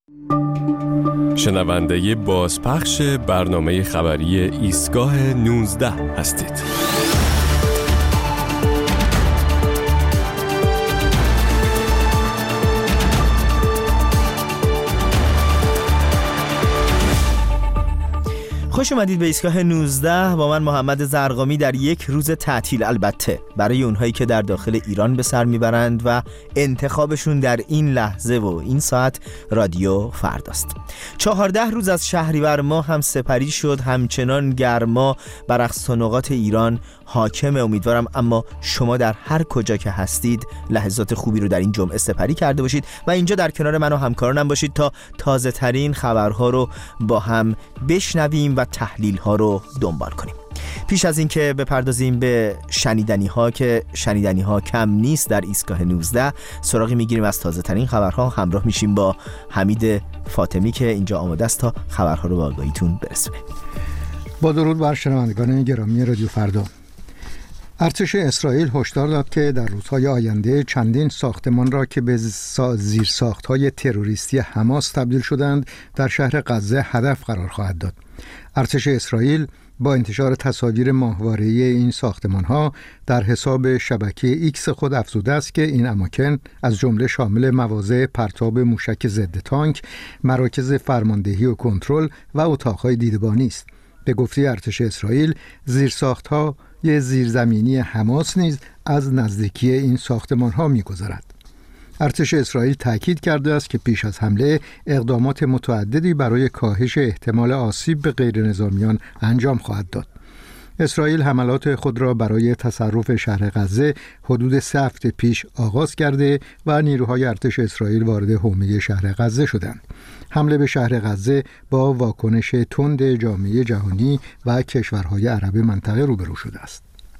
شنونده بازپخش برنامه خبری ایستگاه 19 هستید. خوش اومدید به ایستگاه 19 با من محمد زرقامی در یک روز تعطیل، البته برای اونهایی که در داخل ایران به سر میبرند و انتخابشون در این لحظه و این ساعت رادیو فرداست. 14 روز از شهریور ماه هم سپری شد، همچنان گرما بر اقصانقاط ایران حاکم. امیدوارم اما شما در هر کجا که هستید لحظات خوبی رو در این جمعه سپری کرده باشید و اینجا در کنار من و همکارانم باشید تا تازه ترین خبرها رو با هم بشنویم و تحلیل ها رو دنبال کنیم. پیش از این که بپردازیم به شنیدنی ها که شنیدنی ها کم نیست در ایستگاه 19، سراغی میگیریم از تازه ترین خبرها. همراه میشیم با حمید فاطمی که اینجا آماده است تا خبرها رو به آگاهیتون برسونه. با درود بر شنوندگان گرامی رادیو فردا. ارتش اسرائیل هشدار داد که در روزهای آینده چندین ساختمان را که به زیرساخت‌های تروریستی حماس تبدیل شدند در شهر غزه هدف قرار خواهد داد. ارتش اسرائیل با انتشار تصاویر ماهواره‌ای این ساختمان‌ها در حساب شبکه ایکس خود افزوده است که این اماکن از جمله شامل مواضع پرتاب موشک ضد تانک، مراکز فرماندهی و کنترل و اتاق‌های دیدبانی است. به گفته ارتش اسرائیل، زیرساخت‌ها زیرزمینی حماس نیز از نزدیکی این ساختمان‌ها می‌گذرد. ارتش اسرائیل تاکید کرده است که پیش از حمله اقدامات متعددی برای کاهش احتمال آسیب به غیرنظامیان انجام خواهد داد. اسرائیل حملات خود را برای تصرف شهر غزه حدود 3 هفته پیش آغاز کرده و نیروهای ارتش اسرائیل وارد حومه شهر غزه شدند. حمله به شهر غزه با واکنش تند جامعه جهانی و کشورهای عرب منطقه روبرو شده است.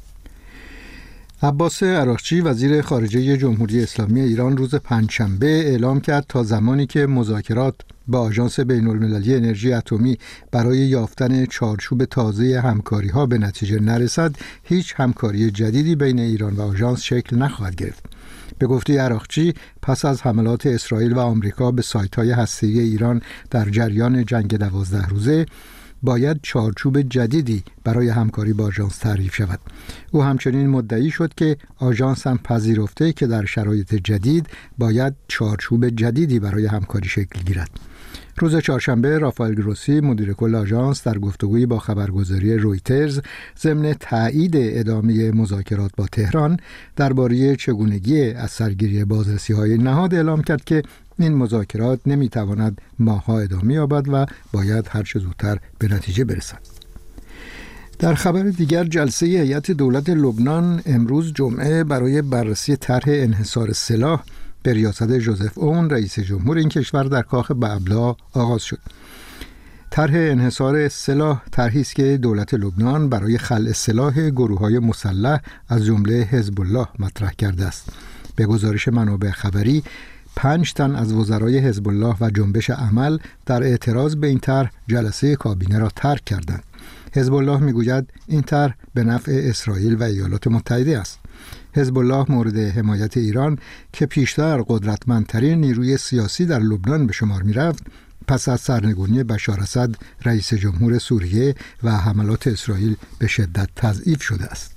عباس عراقچی وزیر خارجه جمهوری اسلامی ایران روز پنجشنبه اعلام کرد تا زمانی که مذاکرات با آژانس بین‌المللی انرژی اتمی برای یافتن چارچوب تازه همکاری‌ها به نتیجه نرسد، هیچ همکاری جدیدی بین ایران و آژانس شکل نخواهد گرفت. به گفته عراقچی، پس از حملات اسرائیل و آمریکا به سایت‌های هسته‌ای ایران در جریان جنگ 12 روزه، باید چارچوب جدیدی برای همکاری با آژانس تعریف شود. او همچنین مدعی شد که آژانس هم پذیرفته که در شرایط جدید باید چارچوب جدیدی برای همکاری شکل گیرد. روز چهارشنبه رافائل گروسی مدیر کل آژانس در گفتگویی با خبرگزاری رویترز ضمن تایید ادامه مذاکرات با تهران درباره چگونگی از سرگیری بازرسی‌های نهاد اعلام کرد که این مذاکرات نمیتواند ماه‌ها ادامه یابد و باید هر چه زودتر به نتیجه برسد. در خبر دیگر، جلسه هیئت دولت لبنان امروز جمعه برای بررسی طرح انحصار سلاح به ریاست ژوزف اون رئیس جمهور این کشور در کاخ بعبلا آغاز شد. طرح انحصار سلاح طرحی است که دولت لبنان برای خلع سلاح گروه‌های مسلح از جمله حزب الله مطرح کرده است. به گزارش منابع خبری، 5 تن از وزرای حزب الله و جنبش عمل در اعتراض به این طرح جلسه کابینه را ترک کردند. حزب الله میگوید این طرح به نفع اسرائیل و ایالات متحده است. حزب الله مورد حمایت ایران که پیشتر قدرتمندترین نیروی سیاسی در لبنان به شمار می‌رفت، پس از سرنگونی بشار اسد رئیس جمهور سوریه و حملات اسرائیل به شدت تضعیف شده است.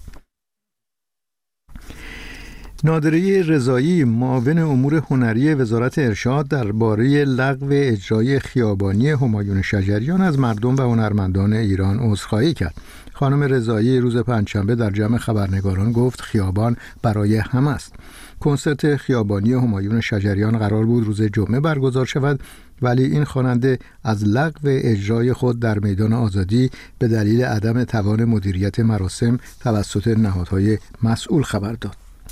نادره رضایی معاون امور هنری وزارت ارشاد درباره لغو اجرای خیابانی همایون شجریان از مردم و هنرمندان ایران عذرخواهی کرد. خانم رضایی روز پنجشنبه در جمع خبرنگاران گفت خیابان برای همه است. کنسرت خیابانی همایون شجریان قرار بود روز جمعه برگزار شود، ولی این خواننده از لغو اجرای خود در میدان آزادی به دلیل عدم توان مدیریت مراسم توسط نهادهای مسئول خبر داد.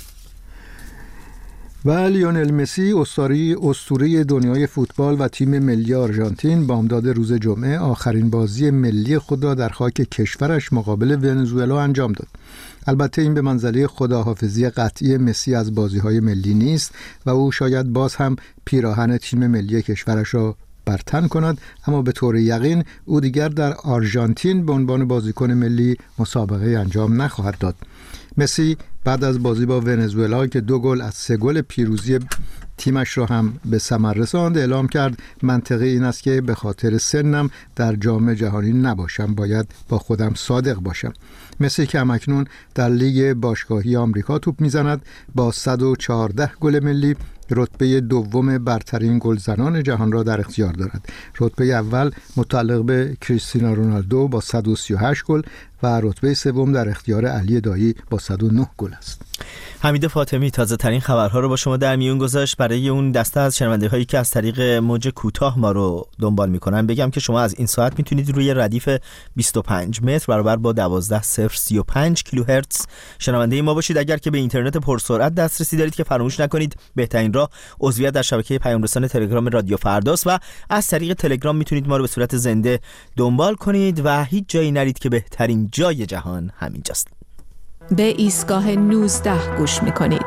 و لیونل مسی اسطوره دنیای فوتبال و تیم ملی آرژانتین بامداد روز جمعه آخرین بازی ملی خود را در خاک کشورش مقابل ونزوئلا انجام داد. البته این به منزله خداحافظی قطعی مسی از بازی‌های ملی نیست و او شاید باز هم پیراهن تیم ملی کشورش را برتن کند، اما به طور یقین او دیگر در آرژانتین به عنوان بازیکن ملی مسابقه انجام نخواهد داد. مسی بعد از بازی با ونزوئلا که 2 گل از 3 گل پیروزی تیمش را هم به ثمر رساند. اعلام کرد منطقه این است که به خاطر سنم در جام جهانی نباشم، باید با خودم صادق باشم. مسی که همکنون در لیگ باشگاهی آمریکا توپ میزند با 114 گل ملی رتبه دوم برترین گلزنان جهان را در اختیار دارد. رتبه اول متعلق به کریستیانو رونالدو با 138 گل و رتبه سوم در اختیار علی دایی با 109 گل است. حمید فاطمی تازه ترین خبرها رو با شما در میون گذاشت. برای اون دسته از شنونده هایی که از طریق موج کوتاه ما رو دنبال میکنن بگم که شما از این ساعت میتونید روی ردیف 25 متر برابر با 12035 کیلوهرتز شنونده ما باشید. اگر که به اینترنت پرسرعت دسترسی دارید که فراموش نکنید بهترین راه عضویت در شبکه پیام رسان تلگرام رادیو فرداست و از طریق تلگرام میتونید ما رو به صورت زنده دنبال کنید و هیچ جایی نرید که بهترین جای جهان همینجاست. به ایستگاه 19 گوش میکنید.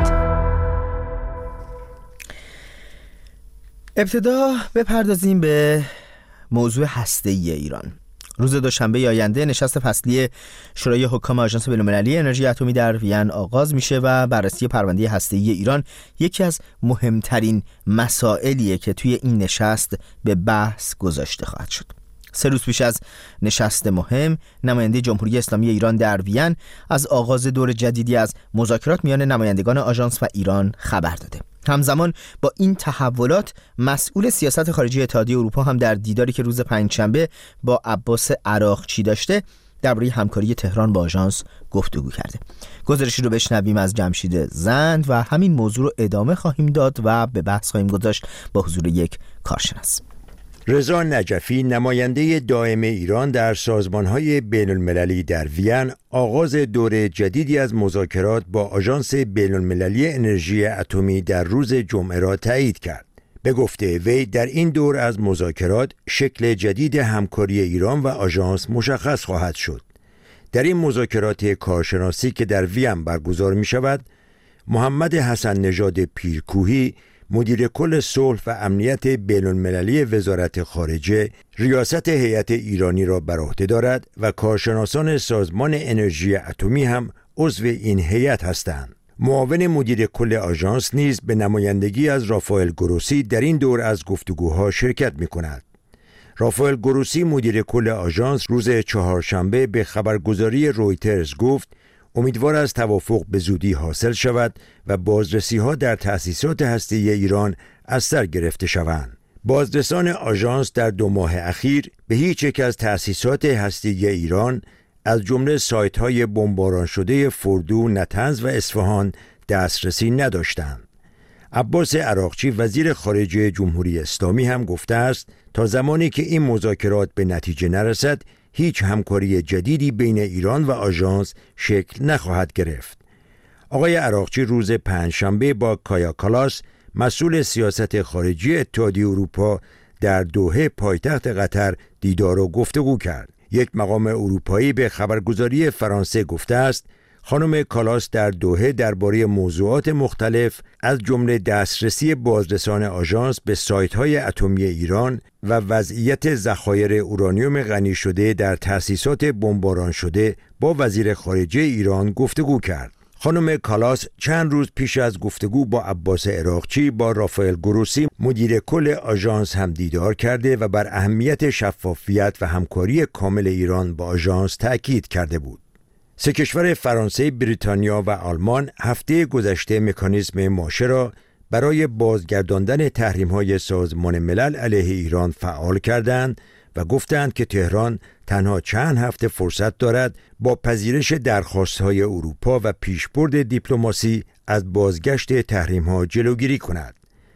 ابتدا بپردازیم به موضوع هسته‌ای ایران. روز دوشنبه آینده نشست فصلی شورای حکام آژانس بین‌المللی انرژی اتمی در وین آغاز میشه و بررسی پرونده هسته‌ای ایران یکی از مهمترین مسائلیه که توی این نشست به بحث گذاشته خواهد شد. 3 روز پیش از نشست مهم، نماینده جمهوری اسلامی ایران در وین از آغاز دور جدیدی از مذاکرات میان نمایندگان آژانس و ایران خبر داده. همزمان با این تحولات، مسئول سیاست خارجی اتحادیه اروپا هم در دیداری که روز پنجشنبه با عباس عراقچی داشته، درباره همکاری تهران با آژانس گفتگو کرده. گزارشی رو بشنویم از جمشید زند و همین موضوع رو ادامه خواهیم داد و به بحث خواهیم گذاشت با حضور یک کارشناس. رضا نجفی نماینده دائم ایران در سازمان‌های بین‌المللی در وین آغاز دور جدیدی از مذاکرات با آژانس بین‌المللی انرژی اتمی در روز جمعه را تایید کرد. به گفته وی در این دور از مذاکرات شکل جدید همکاری ایران و آژانس مشخص خواهد شد. در این مذاکرات کارشناسی که در وین برگزار می‌شود، محمد حسن نژاد پیرکوهی مدیر کل صلح و امنیت بین‌المللی وزارت خارجه ریاست هیئت ایرانی را بر عهده دارد و کارشناسان سازمان انرژی اتمی هم عضو این هیئت هستند. معاون مدیر کل آژانس نیز به نمایندگی از رافائل گروسی در این دور از گفتگوها شرکت می‌کند. رافائل گروسی مدیر کل آژانس روز چهارشنبه به خبرگزاری رویترز گفت امیدوار است توافق به زودی حاصل شود و بازرسی‌ها در تأسیسات هسته‌ای ایران از سر گرفته شوند. بازرسان آژانس در 2 ماه اخیر به هیچ یک از تأسیسات هسته‌ای ایران از جمله سایت‌های بمباران شده فردو، نطنز و اصفهان دسترسی نداشتند. عباس عراقچی وزیر خارجه جمهوری اسلامی هم گفته است تا زمانی که این مذاکرات به نتیجه نرسد هیچ همکاری جدیدی بین ایران و آژانس شکل نخواهد گرفت. آقای عراقچی روز پنجشنبه با کایا کالاس مسئول سیاست خارجی اتحادیه اروپا در دوحه پایتخت قطر دیدار و گفتگو کرد. یک مقام اروپایی به خبرگزاری فرانسه گفته است خانم کالاس در دوحه درباره موضوعات مختلف از جمله دسترسی بازرسان آژانس به سایت‌های اتمی ایران و وضعیت ذخایر اورانیوم غنی شده در تأسیسات بمباران شده با وزیر خارجه ایران گفتگو کرد. خانم کالاس چند روز پیش از گفتگو با عباس عراقچی با رافائل گروسی مدیر کل آژانس هم دیدار کرده و بر اهمیت شفافیت و همکاری کامل ایران با آژانس تأکید کرده بود. 3 کشور فرانسه، بریتانیا و آلمان هفته گذشته مکانیزم ماشه را برای بازگرداندن تحریم‌های سازمان ملل علیه ایران فعال کردند و گفتند که تهران تنها چند هفته فرصت دارد با پذیرش درخواست‌های اروپا و پیشبرد دیپلماسی از بازگشت تحریم‌ها جلوگیری کند.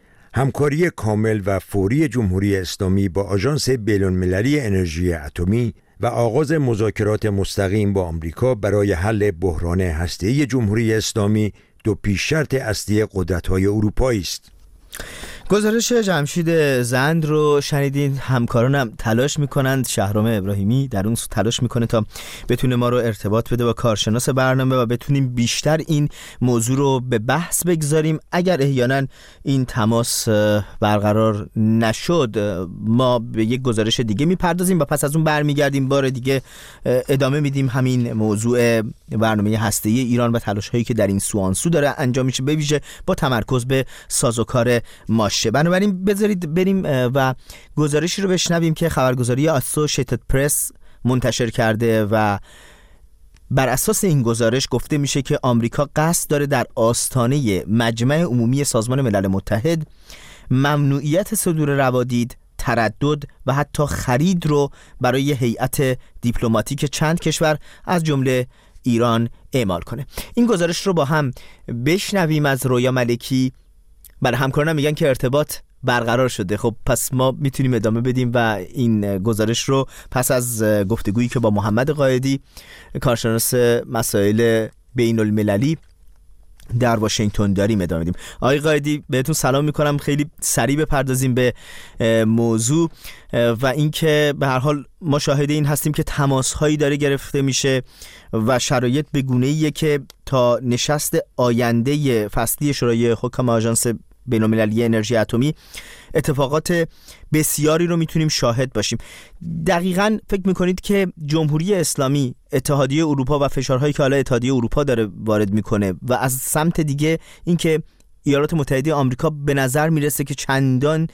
همکاری کامل و فوری جمهوری اسلامی با آژانس بین‌المللی انرژی اتمی و آغاز مذاکرات مستقیم با آمریکا برای حل بحران هسته‌ای جمهوری اسلامی 2 پیش شرط اصلی قدرت‌های اروپایی است. گزارش جمشید زند رو شنیدین. همکارانم تلاش میکنند، شهرام ابراهیمی در اون تلاش میکنه تا بتونه ما رو ارتباط بده با کارشناس برنامه و بتونیم بیشتر این موضوع رو به بحث بگذاریم. اگر احیانا این تماس برقرار نشد ما به یک گزارش دیگه میپردازیم و پس از اون برمیگردیم بار دیگه ادامه میدیم همین موضوع برنامه هسته‌ای ایران و تلاش‌هایی که در این سوانسو داره انجام میشه، به ویژه با تمرکز به سازوکار ماشه. بنابراین بذارید بریم و گزارشی رو بشنویم که خبرگزاری اسوشیتد پرس منتشر کرده و بر اساس این گزارش گفته میشه که آمریکا قصد داره در آستانه مجمع عمومی سازمان ملل متحد ممنوعیت صدور روادید، تردد و حتی خرید رو برای هیئت دیپلماتیک چند کشور از جمله ایران اعمال کنه. این گزارش رو با هم بشنویم از رویا ملکی. برای همکارانم میگن که ارتباط برقرار شده. خب پس ما میتونیم ادامه بدیم و این گزارش رو پس از گفتگویی که با محمد قائدی کارشناس مسائل بین المللی در واشنگتن داریم ادامه بدیم. آقای قائدی بهتون سلام میکنم. خیلی سریع بپردازیم به موضوع و اینکه به هر حال ما شاهد این هستیم که تماس‌هایی داره گرفته میشه و شرایط به گونه‌ایه که تا نشست آینده فصلی شورای حکام آژانس بین‌المللی انرژی اتمی اتفاقات بسیاری رو میتونیم شاهد باشیم. دقیقاً فکر میکنید که جمهوری اسلامی، اتحادیه اروپا و فشارهایی که حالا اتحادیه اروپا داره وارد میکنه و از سمت دیگه اینکه ایالات متحده آمریکا به نظر میرسه که چندان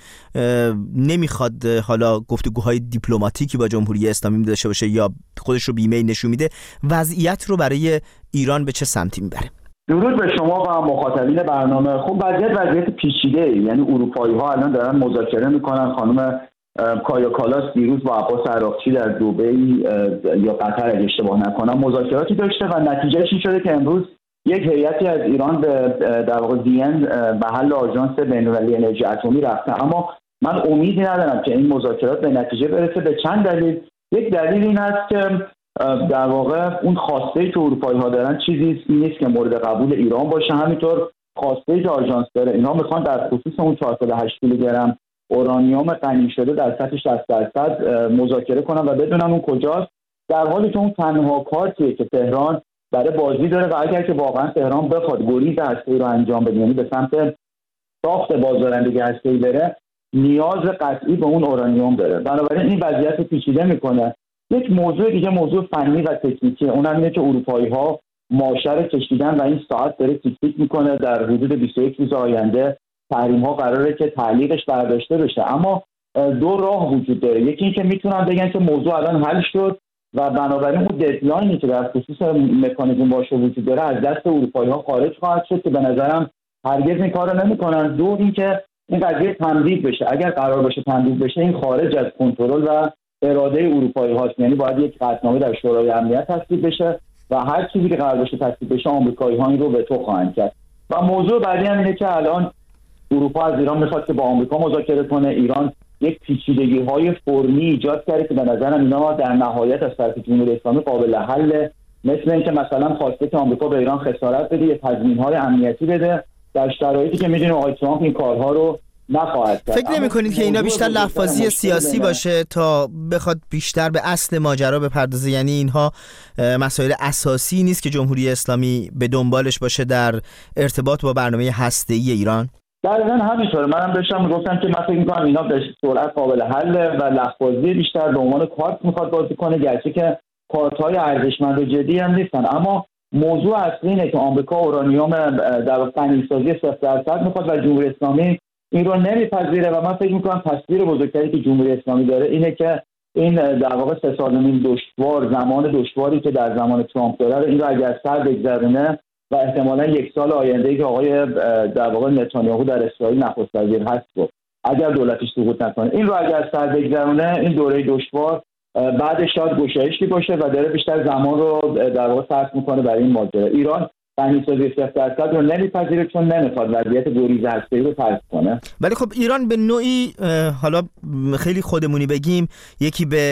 نمیخواد حالا گفتگوهای دیپلماتیکی با جمهوری اسلامی داشته باشه یا خودش رو بیمه نشون میده، وضعیت رو برای ایران به چه سمتی میبره؟ درود به شما و مخاطبین برنامه. خب وضعیت پیچیده، یعنی اروپایی‌ها الان دارن مذاکره میکنن. خانم کایا کالاس دیروز با عباس عراقچی در دبی یا قطر اگه اشتباه نکنم مذاکراتی داشته و نتیجهش این شده که امروز یک هیئتی از ایران به در واقع وین محل آژانس بین‌المللی انرژی اتمی رفته. اما من امیدی ندارم که این مذاکرات به نتیجه برسه به چند دلیل. یک دلیل این است که در واقع اون خواسته‌ای که اروپایی‌ها دارن چیزی نیست که مورد قبول ایران باشه. همینطور خواسته‌ای که آژانس داره، اینا میخوان در خصوص اون 408 کیلوگرم اورانیوم غنی شده در سطح 60% مذاکره کنن و بدونن اون کجاست، در حالی که اون تنها کارتیه که تهران برای بازی داره و اگر که واقعا تهران بخواد گریز هسته‌ای رو انجام بده، یعنی به سمت ساخت بازدارندگی هسته‌ای بره، نیاز قطعی به اون اورانیوم داره. بنابراین این وضعیت رو پیچیده میکنه. یک موضوع دیگه موضوع فنی و تکنیکی، اونم اینه که اروپایی‌ها ماشه رو کشیدن و این ساعت داره تیک تیک میکنه. در حدود 21 روز آینده تحریم‌ها قراره که تعلیقش برداشته بشه. اما دو راه وجود داره. یکی این که میتونن بگن که موضوع الان حل شد و بنابراین اون ددلاینی که در خصوص مکانیزم باشه وجود داره از دست اروپایی‌ها خارج خواهد شد که به نظرم هرگز این کارو نمی‌کنن. دو این که این قضیه تمدید بشه. اگر قرار باشه تمدید بشه، این خارج از کنترل و اراده اروپایی هاست، یعنی باید یک قطعنامه در شورای امنیت تصویب بشه و هر چیزی که قرار باشه تصویب بشه آمریکایی ها این رو به تو خواهند کرد. و موضوع بعدی هم اینه که الان اروپا از ایران میخواد که با آمریکا مذاکره کنه. ایران یک پیچیدگی های فرمی ایجاد کرده که به نظرم اینا در نهایت از طرف جمهوری اسلامی قابل حل، مثل اینکه مثلا خواسته که آمریکا به ایران خسارت بده یا تضمین‌های امنیتی بده در شرایطی که میدونیم آقای ترامپ این کارها رو نخواهد کرد. فکر نمی‌کنید که اینا بیشتر لفاظی سیاسی باشه تا بخواد بیشتر به اصل ماجرا بپردازه؟ یعنی اینها مسائل اساسی نیست که جمهوری اسلامی به دنبالش باشه در ارتباط با برنامه هسته‌ای ایران؟ دقیقاً همینطوره. منم داشتم میگفتم که من فکر می‌کنم اینا به سرعت قابل حله و لفاظی بیشتر به عنوان کارت میخواد بازی کنه، گرچه که کارت‌های ارزشمند و جدی هم نیستن. اما موضوع اصلی اینه که آمریکا اورانیوم در غنی‌سازی 0% میخواد و جمهوری اسلامی این رو نمیپذیره و من فکر میکنم تصویر بزرگتری که جمهوری اسلامی داره اینه که این در واقع 3 سال و نیم دشوار، زمان دشواری که در زمان ترامپ داره، این رو اگر سر بگذرونه و احتمالاً یک سال آینده که آقای در واقع نتانیاهو در اسرائیل نخست وزیر هست رو اگر دولتش سقوط نکنه، این رو اگر سر بگذرونه، این دوره دشوار بعدش شاید گشایشی باشه و داره بیشتر زمان رو در واقع صرف میکنه برای این ماجرا. ایران غنی‌سازی 0% رو نمیپذیره چون نمیخواد وضعیت گریز هسته‌ای رو فرض کنه. ولی خب ایران به نوعی، حالا خیلی خودمونی بگیم، یکی به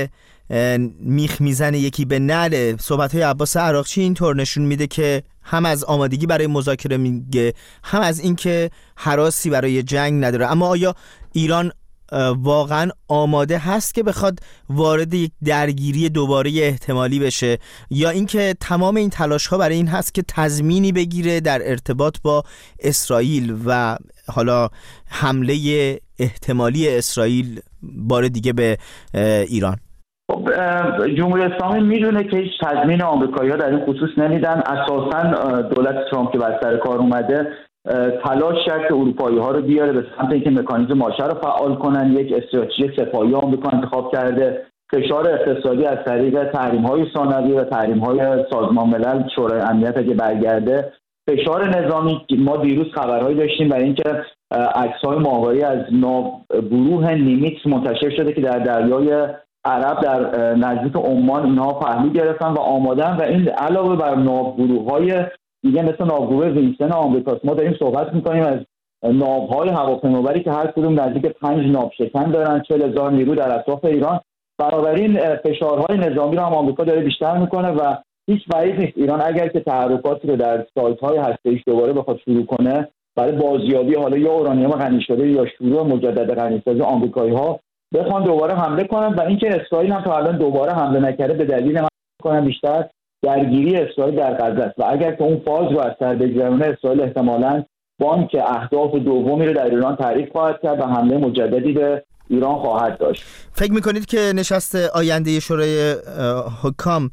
میخ میزنه یکی به نعل صحبت‌های عباس عراقچی اینطور نشون میده که هم از آمادگی برای مذاکره میگه، هم از اینکه هراسی برای جنگ نداره. اما آیا ایران واقعا آماده هست که بخواد وارد یک درگیری دوباره احتمالی بشه، یا اینکه تمام این تلاش‌ها برای این هست که تضمینی بگیره در ارتباط با اسرائیل و حالا حمله احتمالی اسرائیل بار دیگه به ایران؟ خب جمهوری اسلامی میدونه که هیچ تضمین آمریکایی‌ها در این خصوص نمیدن. اساساً دولت ترامپ که بر سر کار اومده تلاش کرد که اروپایی‌ها رو بیاره به سمت اینکه مکانیزم ماشه رو فعال کنن. یک استراتژی سپاهی آمریکا انتخاب کرده، فشار اقتصادی از طریق تحریم‌های ثانوی و تحریم‌های سازمان ملل، شورای امنیت اگه برگرده، فشار نظامی. ما دیروز خبرهایی داشتیم برای اینکه عکس‌های ماهواری از گروه نیمیکس منتشر شده که در دریای عرب در نزدیک عمان اینها پهلو گرفتن و آمادن، و این علاوه بر ناوگروه‌های دیگه مثل ناوگروه وینستون آمریکاست. ما داریم صحبت می‌کنیم از ناوهای هواپیمابری که هر کدوم نزدیک 5 ناوشکن دارن، 40,000 نیرو در اطراف ایران. بنابراین فشارهای نظامی رو هم آمریکا داره بیشتر میکنه و هیچ بعید نیست ایران اگر که تحرکاتی رو در سایت‌های هسته‌ایش دوباره بخواد شروع کنه برای بازیابی حالا یا اورانیوم غنی شده یا شروع مجدد غنیسازی، آمریکایی‌ها بخوان دوباره حمله کنن. و اینکه اسرائیل هم تا الان دوباره حمله نکرده به دلیل کنن بیشتر درگیری اسرائیل در غزه است و اگر که اون فاز رو از سر بگذرونه اسرائیل احتمالاً بانک اهداف دومی رو در ایران تعریف خواهد کرد و حمله مجددی به ایران خواهد داشت. فکر میکنید که نشست آینده شورای حکام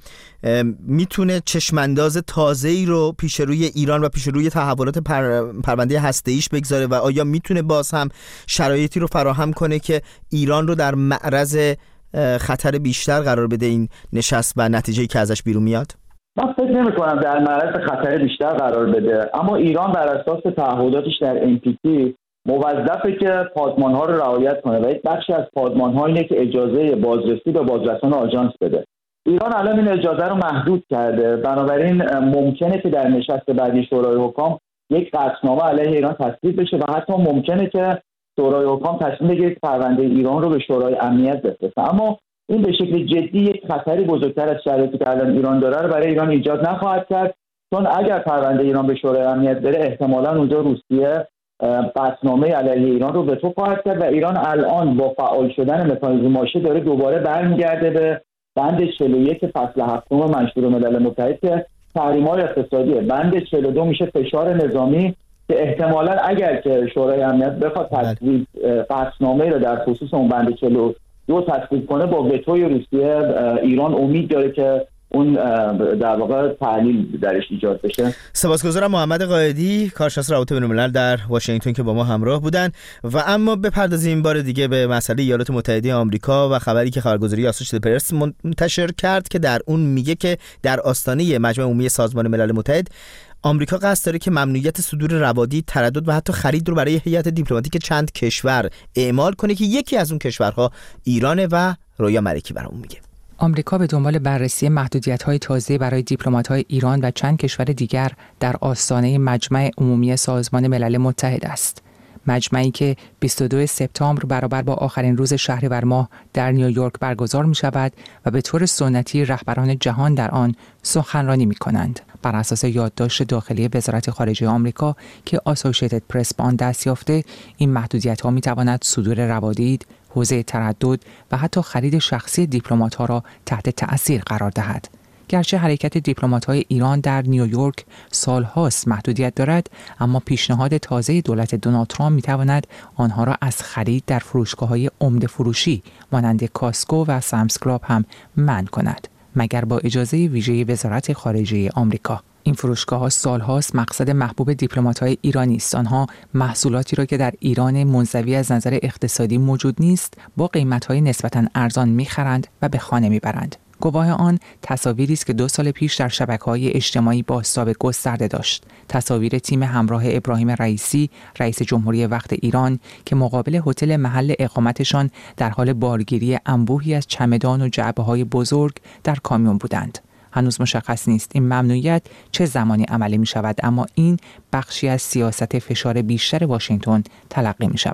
میتونه چشمانداز تازه‌ای رو پیش روی ایران و پیش روی تحولات پرونده هسته‌ایش بگذاره و آیا میتونه باز هم شرایطی رو فراهم کنه که ایران رو در معرض خطر بیشتر قرار بده این نشست و نتیجه‌ای که ازش بیرون میاد؟ من فکر نمی‌کنم در معرض خطر بیشتر قرار بده، اما ایران بر اساس تعهداتش در NPT موظفه که پادمان‌ها رو رعایت کنه و یک بخشی از پادمان‌ها اینه که اجازه بازرسی به بازرسان آژانس بده. ایران الان این اجازه رو محدود کرده، بنابراین ممکنه که در نشست بعدی شورای حکام یک قطعنامه علیه ایران تصویب بشه و حتی ممکنه که شورای حکام تصمیم بگیره که پرونده ایران رو به شورای امنیت بفرسته. اما این به شکل جدی یک خطری بزرگتر از شرایطی که الان ایران داره رو برای ایران ایجاد نخواهد کرد، چون اگر پرونده ایران به شورای امنیت بره احتمالاً اونجا روسیه قطعنامه علیه ایران رو به تو خواهد کرد و ایران الان با فعال شدن مکانیزم ماشه داره دوباره برمیگرده به بند 41 فصل 7 منشور ملل متحد که تحریم‌های اقتصادیه. بند 42 میشه فشار نظامی که احتمالاً اگر که شورای امنیت بخواد تصویب قطعنامه رو در خصوص اون بند 42 تصویب کنه با وتوی روسیه ایران امید داره که اون در واقع تعلیل درش ایجاد بشه. سپاسگزارم محمد قائدی، کارشناس روابط بین‌الملل در واشنگتن که با ما همراه بودن. و اما بپردازیم بار دیگه به مسئله ایالات متحده آمریکا و خبری که خبرگزاری آسوشیتد پرس منتشر کرد که در اون میگه که در آستانه مجمع عمومی سازمان ملل متحد آمریکا قصد داره که ممنوعیت صدور روادید، تردد و حتی خرید رو برای هیئت دیپلماتیک چند کشور اعمال کنه که یکی از اون کشورها ایرانه و رویا ملکی برامون میگه. آمریکا به دنبال بررسی محدودیت‌های تازه برای دیپلمات‌های ایران و چند کشور دیگر در آستانه مجمع عمومی سازمان ملل متحد است. مجمعی که 22 سپتامبر برابر با آخرین روز شهریور ماه در نیویورک برگزار می‌شود و به طور سنتی رهبران جهان در آن سخنرانی می‌کنند. بر اساس یادداشت داخلی وزارت خارجه آمریکا که آسوشیتد پرس به آن دست یافته، این محدودیت‌ها می‌تواند صدور روادید، حوزه تردد و حتی خرید شخصی دیپلمات‌ها را تحت تأثیر قرار دهد. گرچه حرکت دیپلمات‌های ایران در نیویورک سال‌هاست محدودیت دارد، اما پیشنهاد تازه دولت دونالد ترامپ می‌تواند آنها را از خرید در فروشگاه‌های عمده فروشی مانند کاسکو و سامز کلاب هم منع کند، مگر با اجازه ویژه وزارت خارجه آمریکا. این فروشگاه‌ها سال‌هاست مقصد محبوب دیپلمات‌های ایرانی است. آنها محصولاتی را که در ایران منزوی از نظر اقتصادی موجود نیست با قیمت‌های نسبتاً ارزان می‌خرند و به خانه می‌برند. گواه آن تصاویری است که 2 سال پیش در شبکه‌های اجتماعی بازتاب گسترده داشت. تصاویر تیم همراه ابراهیم رئیسی، رئیس جمهوری وقت ایران، که مقابل هتل محل اقامتشان در حال بارگیری انبوهی از چمدان و جعبه‌های بزرگ در کامیون بودند. هنوز مشخص نیست این ممنوعیت چه زمانی عملی می شود، اما این بخشی از سیاست فشار بیشتر واشنگتن تلقی می شود.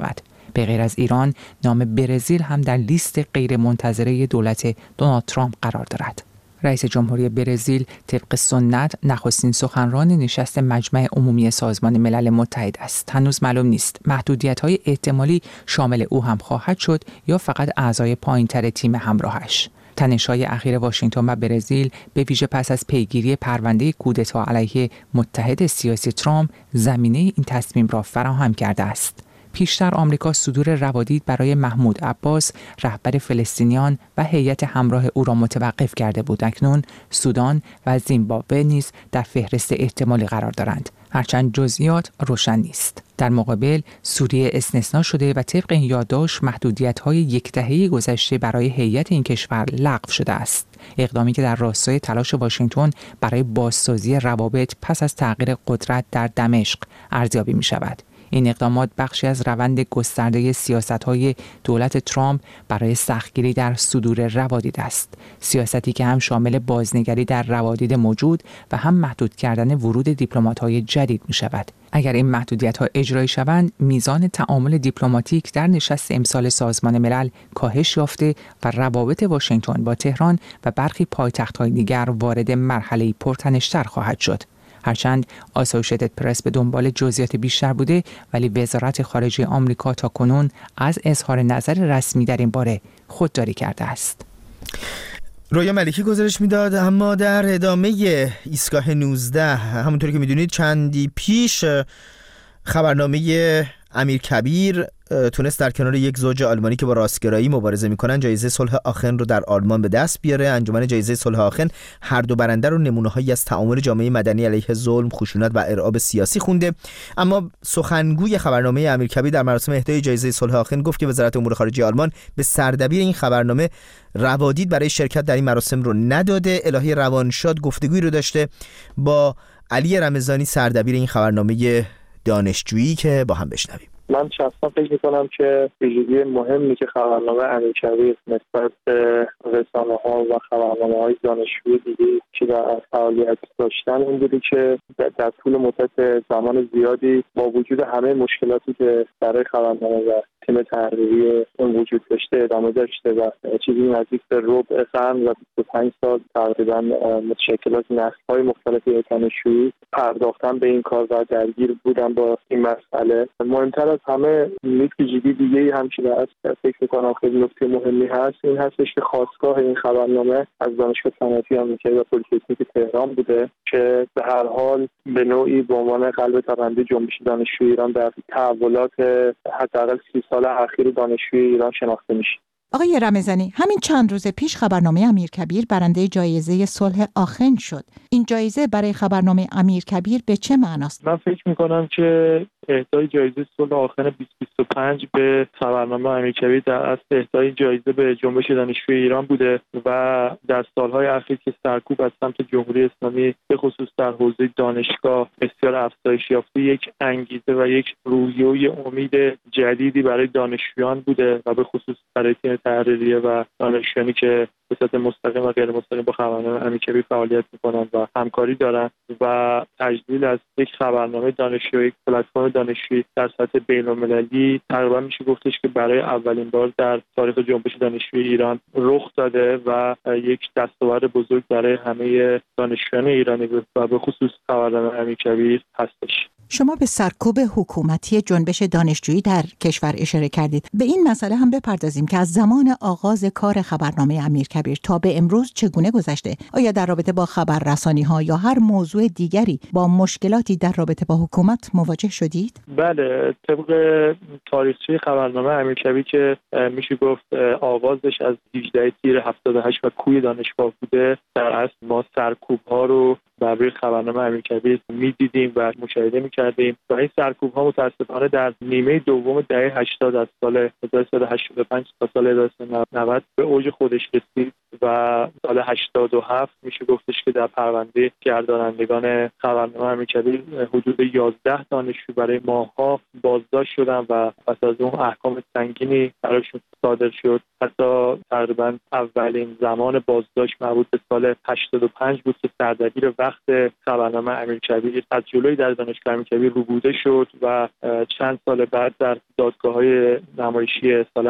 به غیر از ایران، نام برزیل هم در لیست غیر منتظره دولت دونالد ترامپ قرار دارد. رئیس جمهوری برزیل طبق سنت نخستین سخنران نشست مجمع عمومی سازمان ملل متحد است. هنوز معلوم نیست محدودیت‌های احتمالی شامل او هم خواهد شد یا فقط اعضای پایین‌تر تیم همراهش. تنش‌های اخیر واشنگتن و برزیل به ویژه پس از پیگیری پرونده کودتا علیه متحد سیاسی ترامپ زمینه این تصمیم را فراهم کرده است. پیشتر آمریکا صدور روادید برای محمود عباس رهبر فلسطینیان و هیئت همراه او را متوقف کرده بود. اکنون سودان و زیمبابوه نیز در فهرست احتمالی قرار دارند، هرچند جزئیات روشن نیست. در مقابل سوریه استثناء شده و طبق این یادداشت محدودیت‌های یک دهه گذشته برای هیئت این کشور لغو شده است. اقدامی که در راستای تلاش واشنگتن برای بازسازی روابط پس از تغییر قدرت در دمشق ارزیابی می‌شود. این اقدامات بخشی از روند گسترده سیاست‌های دولت ترامپ برای سختگیری در صدور روادید است. سیاستی که هم شامل بازنگری در روادید موجود و هم محدود کردن ورود دیپلمات‌های جدید می‌شود. اگر این محدودیت‌ها اجرایی شوند، میزان تعامل دیپلماتیک در نشست امسال سازمان ملل کاهش یافته و روابط واشنگتن با تهران و برخی پایتخت‌های دیگر وارد مرحله‌ای پرتنش‌تر خواهد شد. هرچند آسوشیتد پرس به دنبال جزئیات بیشتر بوده، ولی وزارت خارجه آمریکا تاکنون از اظهار نظر رسمی در این باره خودداری کرده است. رویا ملکی گزارش میداد. اما در ادامه ایستگاه 19 همونطوری که میدونید چندی پیش خبرنامه امیرکبیر تونست در کنار یک زوج آلمانی که با راستگرایی مبارزه میکنن جایزه صلح آخن رو در آلمان به دست بیاره. انجمن جایزه صلح آخن هر دو برنده رو نمونه‌هایی از تعامل جامعه مدنی علیه ظلم، خشونت و ارعاب سیاسی خونده. اما سخنگوی خبرنامه امیرکبیر در مراسم اهدای جایزه صلح آخن گفت که وزارت امور خارجه آلمان به سردبیر این خبرنامه روادید برای شرکت در این مراسم رو نداده. الهی روانشاد گفتگویی رو داشته با علی رمضانی سردبیر این خبرنامه دانشجویی که با هم بشنویم. من شخصا فکر میکنم که ویژگی مهمی که خبرنامه امیرکبیر نسبت به رسانه‌ها و خبرنامه‌های دانشجویی دیگه که در فعالیت داشتن این بوده که در طول مدت زمان زیادی با وجود همه مشکلاتی که برای خبرنامه و تیم تحریری اون وجود داشته ادامه داشته و چیزی نزدیک به ربع قرن و 25 سال تقریبا متشکل نسل‌های مختلفی دانشجویی پرداختن به این کار و درگیر بودن با این مسئله. مهمتر از همه یک ویژگی دیگه‌ای هم که فکر می‌کنم خیلی نکته مهمی هست این هستش که خاستگاه این خبرنامه از دانشگاه صنعتی آمریکایی و پلی‌تکنیک تهران بوده که به هر حال به نوعی به عنوان قلب تپنده جنبش دانشجویی ایران در تحولات حداقل 30 سال اخیر دانشجویی ایران شناخته میشه. آقای رمضانی، همین چند روز پیش خبرنامه امیرکبیر برنده جایزه صلح آخن شد. این جایزه برای خبرنامه امیرکبیر به چه معناست؟ من فکر می‌کنم که اهدای جایزه صلح آخن 2025 به خبرنامه امیرکبیر در اصل اهدای جایزه به جنبش دانشجویی ایران بوده و در سالهای اخیر که سرکوب از سمت جمهوری اسلامی به خصوص در حوزه دانشگاه بسیار افزایش یافته، یک انگیزه و یک روحیه امید جدیدی برای دانشجویان بوده و به خصوص برای تیم تحریریه و دانشجویانی که به صورت مستقیم و غیر مستقیم با خبرنامه امیرکبیر فعالیت می‌کنند و همکاری دارند و تجلیل از یک خبرنامه دانشجویی، یک پلتفرم دانشجویی در سطح بین‌المللی تقریبا میشه گفتش که برای اولین بار در تاریخ جنبش دانشجویی ایران رخ داده و یک دستاورد بزرگ برای همه دانشجویان ایرانی و به خصوص خبرنامه امیرکبیر هستش. شما به سرکوب حکومتی جنبش دانشجویی در کشور اشاره کردید. به این مسئله هم بپردازیم که از زمان آغاز کار خبرنامه امیرکبیر تا به امروز چگونه گذشته؟ آیا در رابطه با خبررسانی‌ها یا هر موضوع دیگری با مشکلاتی در رابطه با حکومت مواجه شدید؟ بله، طبق تاریخچه خبرنامه امیرکبیر که میشه گفت آغازش از 18 تیر 78 و کوی دانشگاه بوده، در اصل ما سرکوب‌ها رو بر روی خبرنامه امیرکبیر می‌دیدیم و مشاهده می‌کردیم و این سرکوب‌ها متأسفانه در نیمه دوم دهه 80 از سال 1385 تا سال 1990 به اوج خودش رسید و سال 87 میشه گفتش که در پرونده گردانندگان خبرنامه امیرکبیر حدود 11 دانشجو برای ماه‌ها بازداشت شدن و پس از اون احکام سنگینی براشون صادر شد. حتی تقریبا اولین زمان بازداشت مربوط به سال 85 بود که سردبیر وقت خبرنامه امیرکبیر از جلوی در دانشگاه امیرکبیر روبوده شد و چند سال بعد در دادگاه‌های نمایشی سال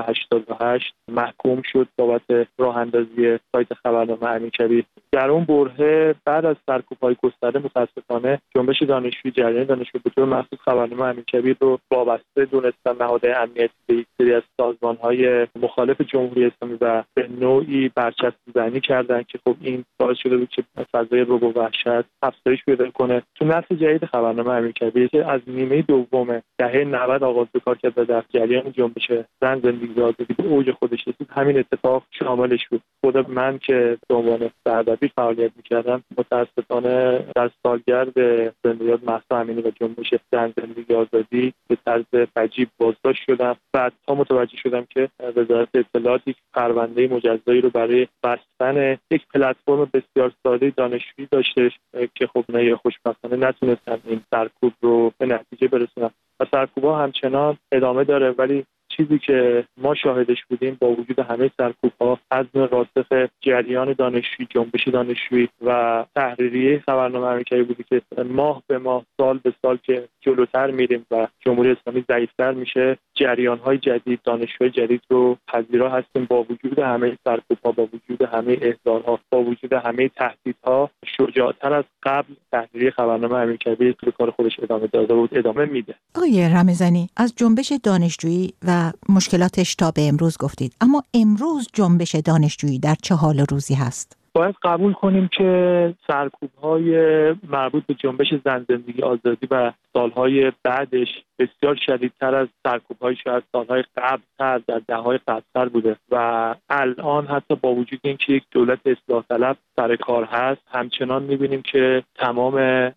88 محکوم شد بابت راه اندازی سایت خبرنامه امیرکبیر. در اون برهه بعد از سرکوب‌های گسترده متأسفانه جنبش دانشجویی، جریان دانشجویی به طور مخصوص خبرنامه امیرکبیر رو وابسته دونستن نهادهای امنیتی به یک سری از سازمان‌های مخالف جمهوری اسلامی و به نوعی برچسب‌زنی کردن که خب این باعث شده بود که فضای رعب و وحشت افزایش پیدا کنه. تو نسل جدید خبرنامه امیرکبیر که از نیمه دوم دهه 90 آغاز به کار کرد و در جریان جنبش زن زندگی آزادی به اوج خودش رسید، همین اتفاق شاملش بود. خود من که به عنوان سردبیر فعالیت می‌کردم متأسفانه در سالگرد زندگی مهسا امینی و جنبش زن زندگی آزادی به طرز عجیب بازداشت شدم. بعدها متوجه شدم که وزارت اطلاعات یک پرونده مجزایی رو برای بستن یک پلتفرم بسیار ساده دانشجویی داشتش که خب نه خوشبختانه نتونستن این سرکوب رو به نتیجه برسونن و سرکوب‌ها همچنان ادامه داره. ولی چیزی که ما شاهدش بودیم با وجود همه سرکوب‌ها، عزم راسخ جریان دانشجویی، جنبش دانشجویی و تحریریه خبرنامه امیرکبیر بودی که ماه به ماه، سال به سال که جلوتر میریم و جمهوری اسلامی ضعیف‌تر میشه، جریان‌های جدید، دانشجوهای جدید رو پذیرا هستیم. با وجود همه سرکوب‌ها، با وجود همه احضارها، با وجود همه تهدیدها، شجاعتر از قبل تحریریه خبرنامه امیرکبیر به کار خودش ادامه داده بود، ادامه میده. آقای رمضانی، از جنبش دانشجویی و مشکلاتش تا به امروز گفتید، اما امروز جنبش دانشجویی در چه حال و روزی هست؟ باید قبول کنیم که سرکوب‌های مربوط به جنبش زن زندگی آزادی و سالهای بعدش بسیار شدیدتر از سرکوب‌های شاید سالهای قبل‌تر در دهه‌های قبل‌تر بوده و الان حتی با وجود اینکه یک دولت اصلاح طلب سر کار هست، همچنان می‌بینیم که تمام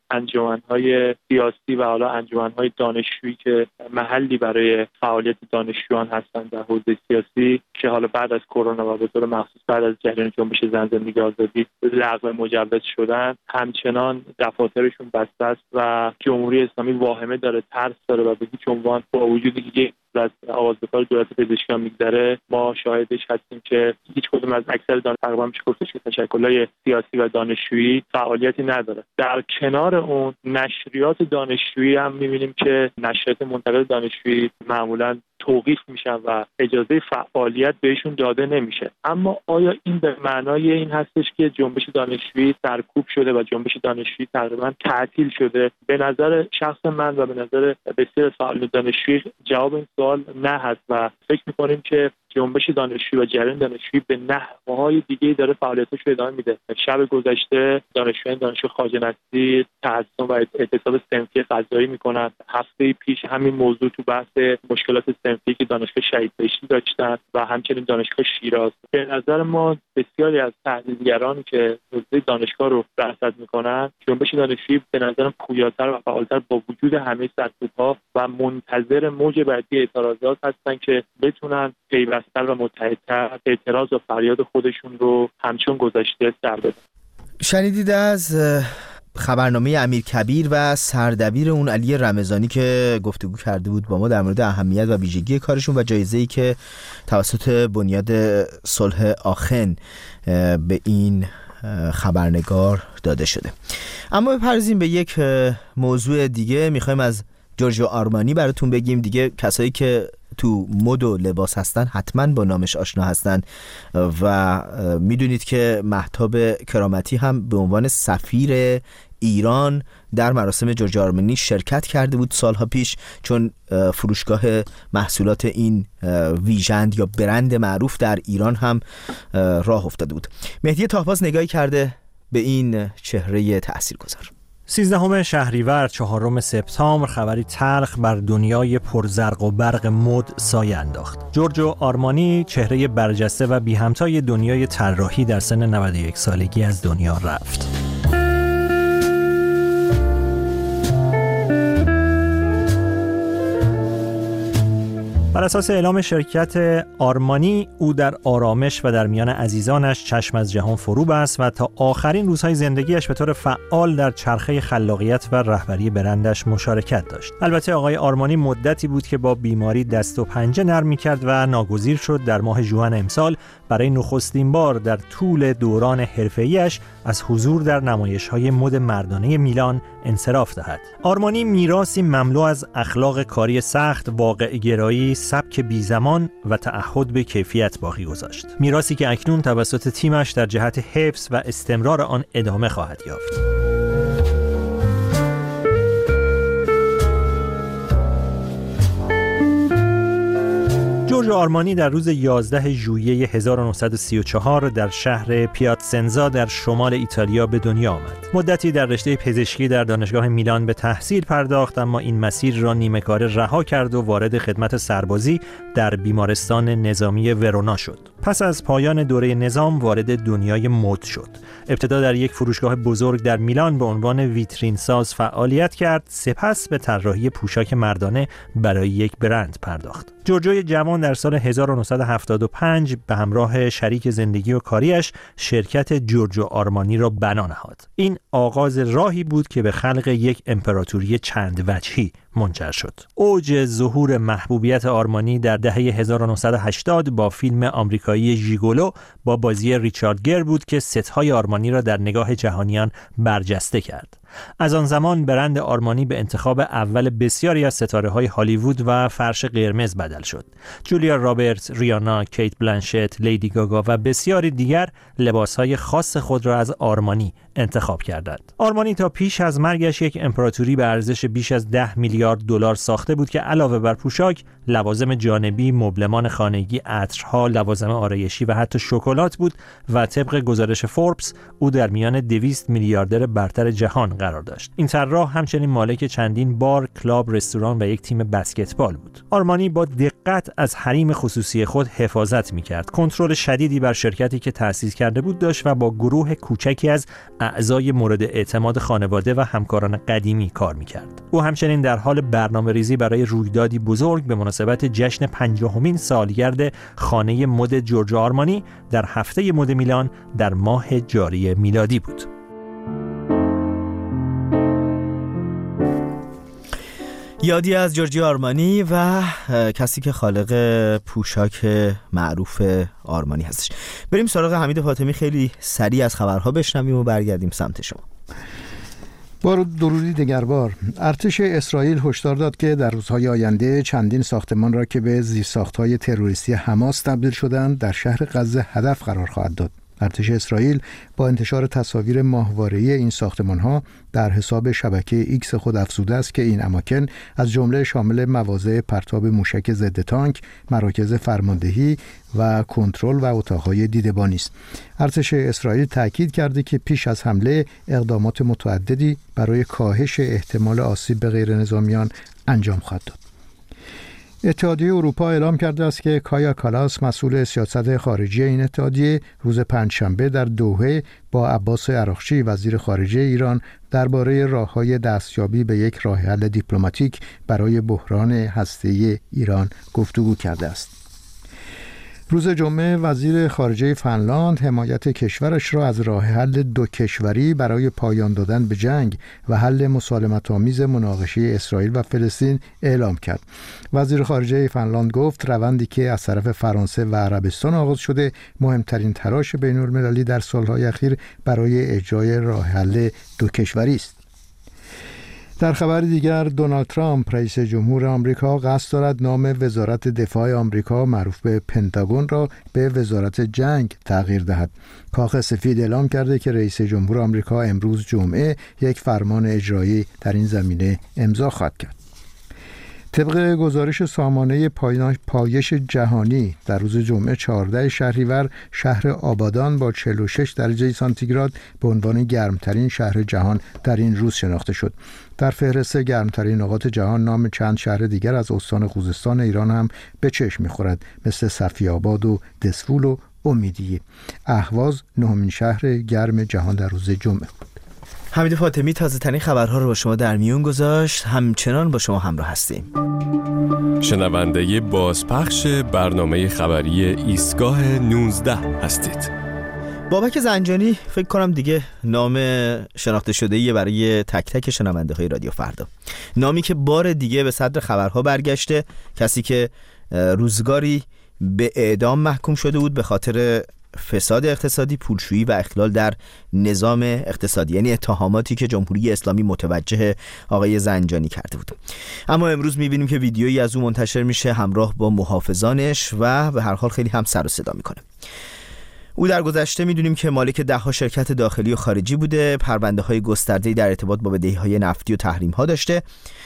انجمن‌های سیاسی و حالا انجمن‌های دانشجویی که محلی برای فعالیت دانشجویان هستند در حوزه سیاسی که حالا بعد از کرونا و به طور مخصوص بعد از جریان جنبش زن زندگی آزادی لغو مجوز شدن، همچنان دفاترشون بسته است و جمهوری اسلامی واهمه داره، ترس داره و به هیچ عنوان با وجود اینکه از آغاز به کار دولت پزشکی میگذره ما شاهدش هستیم که هیچ کدوم از اکثر تقریبا میشه گفتش که تشکل‌های سیاسی و دانشجویی فعالیتی نداره. در کنار اون نشریات دانشجویی هم می‌بینیم که نشریات منتقد دانشجویی معمولاً توقیف میشن و اجازه فعالیت بهشون داده نمیشه. اما آیا این به معنای این هستش که جنبش دانشجویی سرکوب شده و جنبش دانشجویی تقریبا تعطیل شده؟ به نظر شخص من و به نظر بسیار فعالان دانشجویی جواب این سوال نه هست و فکر می‌کنیم که جنبش دانشجویی و جریان دانشجویی به نحوهای دیگه‌ای داره فعالیتش رو ادامه میده. شب گذشته دانشجویان دانشگاه خواجه نصیری تعصب و اعتصاب صنفی غذایی میکنن. هفته پیش همین موضوع تو بحث مشکلات صنفی که دانشگاه شهید بهشتی داشتن و همچنین دانشگاه شیراز. به نظر ما بسیاری از تحلیلگرانی که حوزه دانشگاه رو رصد میکنن، جنبش دانشجویی به نظرم پویاتر و فعالتر با وجود همه سرکوب‌ها و منتظر موج بعدی اعتراضات هستن که بتونن پیوستر و متحدتر اعتراض و فریاد خودشون رو همچون گذشته سر بدن. شنیدید از خبرنامه امیرکبیر و سردبیر اون علی رمضانی که گفتگو کرده بود با ما در مورد اهمیت و ویژگی کارشون و جایزه‌ای که توسط بنیاد صلح آخن به این خبرنگار داده شده. اما بپردازیم به یک موضوع دیگه. میخوایم از جورجو آرمانی براتون بگیم. دیگه کسایی که تو مد و لباس هستن حتما با نامش آشنا هستن و میدونید که مهتاب کرامتی هم به عنوان سفیر ایران در مراسم جورجو آرمانی شرکت کرده بود سالها پیش، چون فروشگاه محصولات این ویژند یا برند معروف در ایران هم راه افتاده بود. مهدی طاهباز نگاهی کرده به این چهره تاثیرگذار. 13 شهریور 4 سپتامبر خبری تلخ بر دنیای پرزرق و برق مد سایه انداخت. جورجو آرمانی، چهره برجسته و بی همتای دنیای طراحی، در سن 91 سالگی از دنیا رفت. بر اساس اعلام شرکت آرمانی، او در آرامش و در میان عزیزانش چشم از جهان فرو بست و تا آخرین روزهای زندگیش به طور فعال در چرخه خلاقیت و رهبری برندش مشارکت داشت. البته آقای آرمانی مدتی بود که با بیماری دست و پنجه نرم می‌کرد و ناگزیر شد در ماه ژوئن امسال برای نخستین بار در طول دوران حرفه‌ایش از حضور در نمایش‌های مد مردانه میلان انصراف دهد. آرمانی میراثی مملو از اخلاق کاری سخت، واقع‌گرایی، سبک بی‌زمان و تعهد به کیفیت باقی گذاشت. میراثی که اکنون توسط تیمش در جهت حفظ و استمرار آن ادامه خواهد یافت. جورجو آرمانی در روز 11 ژوئیه 1934 در شهر پیاتسنزا در شمال ایتالیا به دنیا آمد. مدتی در رشته پزشکی در دانشگاه میلان به تحصیل پرداخت، اما این مسیر را نیمه کاره رها کرد و وارد خدمت سربازی در بیمارستان نظامی ورونا شد. پس از پایان دوره نظام وارد دنیای مد شد. ابتدا در یک فروشگاه بزرگ در میلان به عنوان ویترین ساز فعالیت کرد، سپس به طراحی پوشاک مردانه برای یک برند پرداخت. جورجوی جوان در سال 1975 به همراه شریک زندگی و کاریش شرکت جورجو آرمانی را بنا نهاد. این آغاز راهی بود که به خلق یک امپراتوری چند وجهی منجر شد. اوج ظهور محبوبیت آرمانی در دهه 1980 با فیلم آمریکایی ژیگولو با بازی ریچارد گر بود که ستهای آرمانی را در نگاه جهانیان برجسته کرد. از آن زمان برند آرمانی به انتخاب اول بسیاری از ستاره‌های هالیوود و فرش قرمز بدل شد. جولیا رابرتس، ریانا، کیت بلانشت، لیدی گاگا و بسیاری دیگر لباس‌های خاص خود را از آرمانی انتخاب کردند. آرمانی تا پیش از مرگش یک امپراتوری به ارزش بیش از 10 میلیارد دلار ساخته بود که علاوه بر پوشاک، لوازم جانبی، مبلمان خانگی، عطرها، لوازم آرایشی و حتی شکلات بود و طبق گزارش فوربس او در میان 200 میلیاردر برتر جهان قرار داشت. این طراح همچنین مالک چندین بار، کلاب، رستوران و یک تیم بسکتبال بود. آرمانی با دقت از حریم خصوصی خود حفاظت می‌کرد. کنترل شدیدی بر شرکتی که تأسیس کرده بود داشت و با گروه کوچکی از اعضای مورد اعتماد خانواده و همکاران قدیمی کار می‌کرد. او همچنین در حال برنامه‌ریزی برای رویدادی بزرگ به مناسبت جشن 50مین سالگرد خانه مد جورجو آرمانی در هفته مد میلان در ماه جاری میلادی بود. یادی از جورجو آرمانی و کسی که خالق پوشاک معروف آرمانی هستش. بریم سراغ حمید فاطمی، خیلی سریع از خبرها بشنویم و برگردیم سمت شما. با درودی دگربار، ارتش اسرائیل هشدار داد که در روزهای آینده چندین ساختمان را که به زیرساخت‌های تروریستی حماس تبدیل شدند در شهر غزه هدف قرار خواهد داد. ارتش اسرائیل با انتشار تصاویر ماهواره‌ای این ساختمان‌ها در حساب شبکه ایکس خود افزوده است که این اماکن از جمله شامل مواضع پرتاب موشک ضد تانک، مراکز فرماندهی و کنترل و اتاق‌های دیدبانی است. ارتش اسرائیل تاکید کرده که پیش از حمله اقدامات متعددی برای کاهش احتمال آسیب به غیر نظامیان انجام خواهد داد. اتحادیه اروپا اعلام کرده است که کایا کالاس، مسئول سیاست خارجی این اتحادیه، روز پنجشنبه در دوحه با عباس عراقچی وزیر خارجه ایران درباره راه‌های دستیابی به یک راه حل دیپلماتیک برای بحران هسته‌ای ایران گفتگو کرده است. روز جمعه وزیر خارجه فنلاند حمایت کشورش را از راه حل دو کشوری برای پایان دادن به جنگ و حل مسالمت‌آمیز مناقشه اسرائیل و فلسطین اعلام کرد. وزیر خارجه فنلاند گفت روندی که از طرف فرانسه و عربستان آغاز شده مهمترین تلاش بین‌المللی در سالهای اخیر برای اجرای راه حل دو کشوری است. در خبر دیگر، دونالد ترامپ رئیس جمهور آمریکا قصد دارد نام وزارت دفاع آمریکا معروف به پنتاگون را به وزارت جنگ تغییر دهد. کاخ سفید اعلام کرده که رئیس جمهور آمریکا امروز جمعه یک فرمان اجرایی در این زمینه امضا خواهد کرد. طبق گزارش سامانه پایش جهانی در روز جمعه 14 شهریور، شهر آبادان با 46 درجه سانتیگراد به عنوان گرمترین شهر جهان در این روز شناخته شد. در فهرست گرمترین نقاط جهان نام چند شهر دیگر از استان خوزستان ایران هم به چشم می‌خورد، مثل صفی‌آباد و دسفول و امیدیه. اهواز نهمین شهر گرم جهان در روز جمعه بود. حمید فاطمی تازه ترین خبرها رو با شما در میون گذاشت. همچنان با شما همراه هستیم. شنونده بازپخش برنامه خبری ایستگاه 19 هستید. بابک زنجانی فکر کنم دیگه نام شناخته شده‌ایه برای تک تک شنونده‌های رادیو فردا. نامی که بار دیگه به صدر خبرها برگشته، کسی که روزگاری به اعدام محکوم شده بود به خاطر فساد اقتصادی، پولشویی و اخلال در نظام اقتصادی، یعنی اتهاماتی که جمهوری اسلامی متوجه آقای زنجانی کرده بود. اما امروز می‌بینیم که ویدیویی از او منتشر میشه همراه با محافظانش و به هر حال خیلی هم سر و صدا میکنه. او در گذشته میدونیم که مالک 10 شرکت داخلی و خارجی بوده، پرونده‌های گسترده‌ای در ارتباط با بدهی‌های نفتی و تحریم‌ها داشته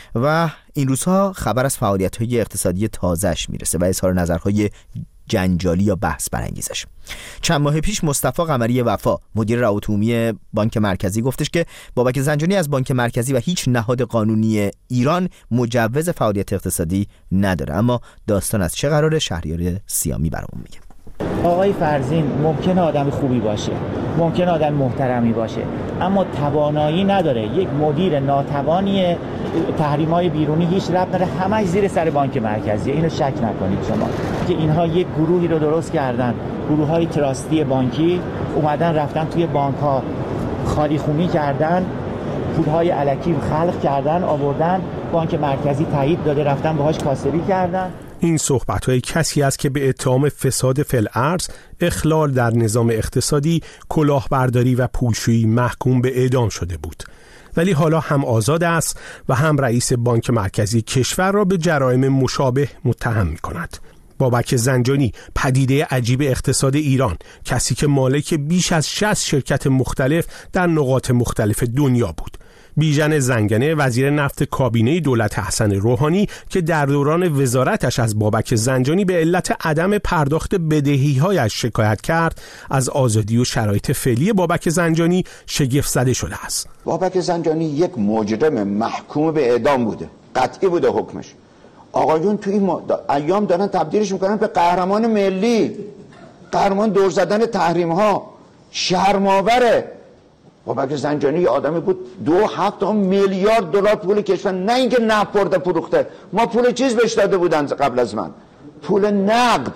و این روزها خبر از فعالیت‌های اقتصادی تازه‌اش میرسه و اظهار نظرهای جنجالی یا بحث برانگیزش. چند ماه پیش مصطفی قمری وفا مدیر روابط عمومی بانک مرکزی گفتش که بابک زنجانی از بانک مرکزی و هیچ نهاد قانونی ایران مجوز فعالیت اقتصادی نداره. اما داستان از چه قراره؟ شهریار سیامی برامون میگه. آقای فرزین ممکنه آدم خوبی باشه، ممکنه آدم محترمی باشه، اما توانایی نداره. یک مدیر ناتوانی، تحریم‌های بیرونی هیچ ربط نداره، همش زیر سر بانک مرکزی. اینو شک نکنید شما که اینها یک گروهی رو درست کردن، گروه‌های تراستی بانکی، اومدن رفتن توی بانک‌ها خالی خونی کردن، پول‌های الکی خلق کردن، آوردن بانک مرکزی تایید داده، رفتن باهاش کاسبی کردن. این صحبت‌های کسی است که به اتهام فساد فی‌الارض، اخلال در نظام اقتصادی، کلاهبرداری و پولشویی محکوم به اعدام شده بود. ولی حالا هم آزاد است و هم رئیس بانک مرکزی کشور را به جرایم مشابه متهم می‌کند. بابک زنجانی، پدیده عجیب اقتصاد ایران، کسی که مالک بیش از 60 شرکت مختلف در نقاط مختلف دنیا بود. بیژن زنگنه، وزیر نفت کابینه دولت حسن روحانی که در دوران وزارتش از بابک زنجانی به علت عدم پرداخت بدهی‌هایش شکایت کرد، از آزادی و شرایط فعلی بابک زنجانی شگفت زده شده است. بابک زنجانی یک مجرم محکوم به اعدام بوده، قطعی بوده حکمش. آقایون تو این ایام دارن تبدیلش میکنن به قهرمان ملی، قهرمان دور زدن تحریم‌ها. شرم‌آوره. بابک زنجانی یه آدمی بود 2.7 میلیارد دلار پول کشور، نه اینکه نفت برده فروخته، ما پول چیز بهش داده بودن قبل از من، پول نقد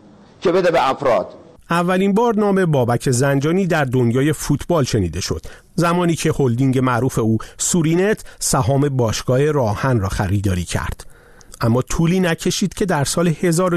که بده به افراد. اولین بار نام بابک زنجانی در دنیای فوتبال شنیده شد زمانی که هلدینگ معروف او سورینت سهام باشگاه راهن را خریداری کرد. اما طولی نکشید که در سال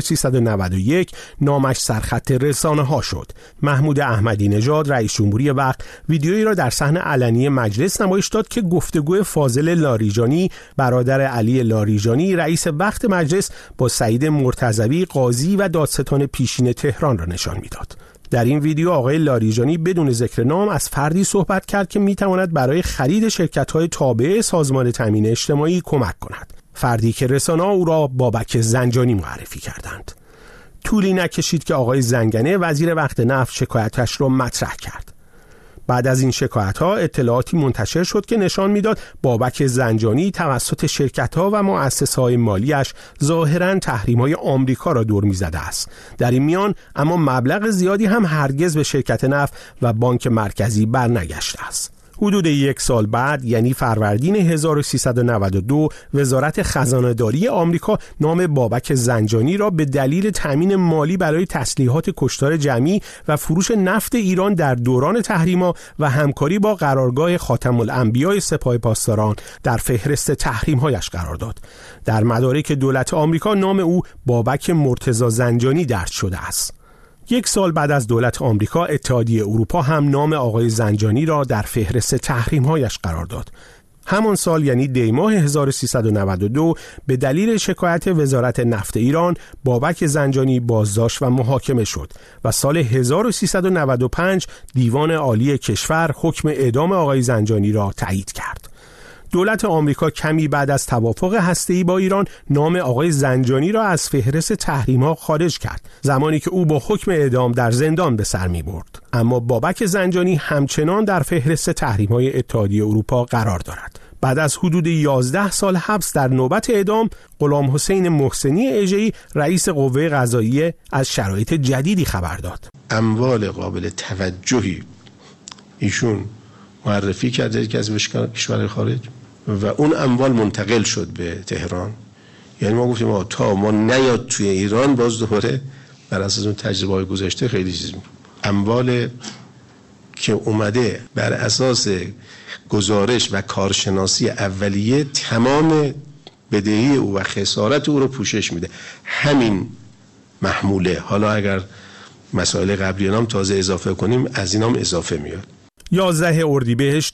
1391 نامش سرخط رسانه ها شد. محمود احمدی نژاد رئیس جمهوری وقت ویدیویی را در صحن علنی مجلس نمایش داد که گفتگوی فاضل لاریجانی، برادر علی لاریجانی رئیس وقت مجلس، با سعید مرتضوی قاضی و دادستان پیشین تهران را نشان میداد. در این ویدیو آقای لاریجانی بدون ذکر نام از فردی صحبت کرد که میتواند برای خرید شرکت‌های تابع سازمان تامین اجتماعی کمک کند. فردی که رسانه‌ها او را بابک زنجانی معرفی کردند. طولی نکشید که آقای زنگنه وزیر وقت نفت شکایتش را مطرح کرد. بعد از این شکایت‌ها اطلاعاتی منتشر شد که نشان می‌داد بابک زنجانی توسط شرکت‌ها و مؤسسه‌های مالیش ظاهراً تحریم‌های آمریکا را دور می‌زده است. در این میان اما مبلغ زیادی هم هرگز به شرکت نفت و بانک مرکزی برنگشته است. حدود 1 سال بعد، یعنی فروردین 1392، وزارت خزانه‌داری آمریکا نام بابک زنجانی را به دلیل تامین مالی برای تسلیحات کشتار جمعی و فروش نفت ایران در دوران تحریم‌ها و همکاری با قرارگاه خاتم الانبیاء سپاه پاسداران در فهرست تحریم‌هایش قرار داد. در مدارک دولت آمریکا نام او بابک مرتضی زنجانی درج شده است. 1 سال بعد از دولت آمریکا، اتحادیه اروپا هم نام آقای زنجانی را در فهرست تحریم‌هایش قرار داد. همان سال، یعنی دی ماه 1392، به دلیل شکایت وزارت نفت ایران، بابک زنجانی بازداشت و محاکمه شد و سال 1395 دیوان عالی کشور حکم اعدام آقای زنجانی را تایید کرد. دولت آمریکا کمی بعد از توافق هسته‌ای با ایران نام آقای زنجانی را از فهرست تحریم‌ها خارج کرد، زمانی که او با حکم اعدام در زندان به سر می‌برد. اما بابک زنجانی همچنان در فهرست تحریم‌های اتحادیه اروپا قرار دارد. بعد از حدود 11 سال حبس در نوبت اعدام، غلام حسین محسنی اژه‌ای رئیس قوه قضاییه از شرایط جدیدی خبر داد. اموال قابل توجهی ایشون معرفی کرده که از کشور خارج و اون اموال منتقل شد به تهران. یعنی ما گفتیم تا ما نیاد توی ایران، باز دوباره بر اساس اون تجربه‌های گذشته خیلی چیز اموال که اومده بر اساس گزارش و کارشناسی اولیه تمام بدهی او و خسارت او رو پوشش میده. همین محموله. حالا اگر مسائل قبلی هم تازه اضافه کنیم از اینام اضافه میاد. 11 اردیبهشت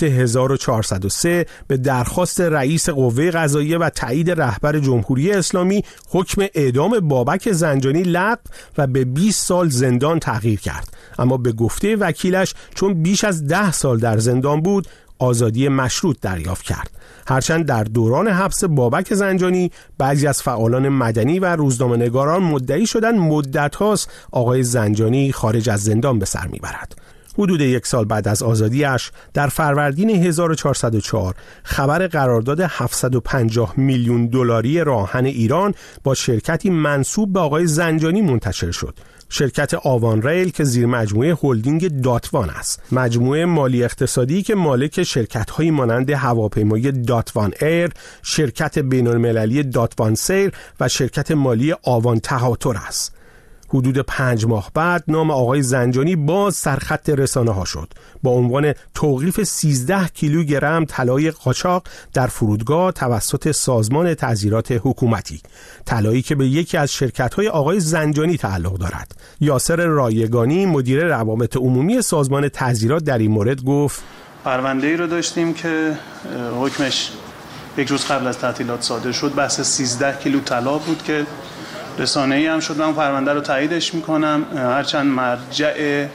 1403 به درخواست رئیس قوه قضاییه و تایید رهبر جمهوری اسلامی حکم اعدام بابک زنجانی لغو و به 20 سال زندان تغییر کرد، اما به گفته وکیلش چون بیش از 10 سال در زندان بود آزادی مشروط دریافت کرد. هرچند در دوران حبس بابک زنجانی بعضی از فعالان مدنی و روزنامه‌نگاران مدعی شدند مدت هاست آقای زنجانی خارج از زندان به سر میبرد. حدود 1 سال بعد از آزادیش در فروردین 1404 خبر قرارداد 750 میلیون دلاری راهن ایران با شرکتی منسوب به آقای زنجانی منتشر شد. شرکت آوان ریل که زیر مجموعه هلدینگ داتوان است، مجموعه مالی اقتصادی که مالک شرکت‌هایی مانند هواپیمایی داتوان ایر، شرکت بین‌المللی داتوان سیر و شرکت مالی آوان تهاتر است. حدود 5 ماه بعد نام آقای زنجانی باز سرخط رسانه‌ها شد با عنوان توقیف 13 کیلوگرم طلای قاچاق در فرودگاه توسط سازمان تعزیرات حکومتی، طلایی که به یکی از شرکت‌های آقای زنجانی تعلق دارد. یاسر رایگانی مدیر روابط عمومی سازمان تعزیرات در این مورد گفت: پرونده‌ای رو داشتیم که حکمش 1 روز قبل از تعطیلات صادر شد، بحث 13 کیلو طلا بود که رسانه‌ای هم شد. من پرونده رو تاییدش میکنم، هرچند مرجع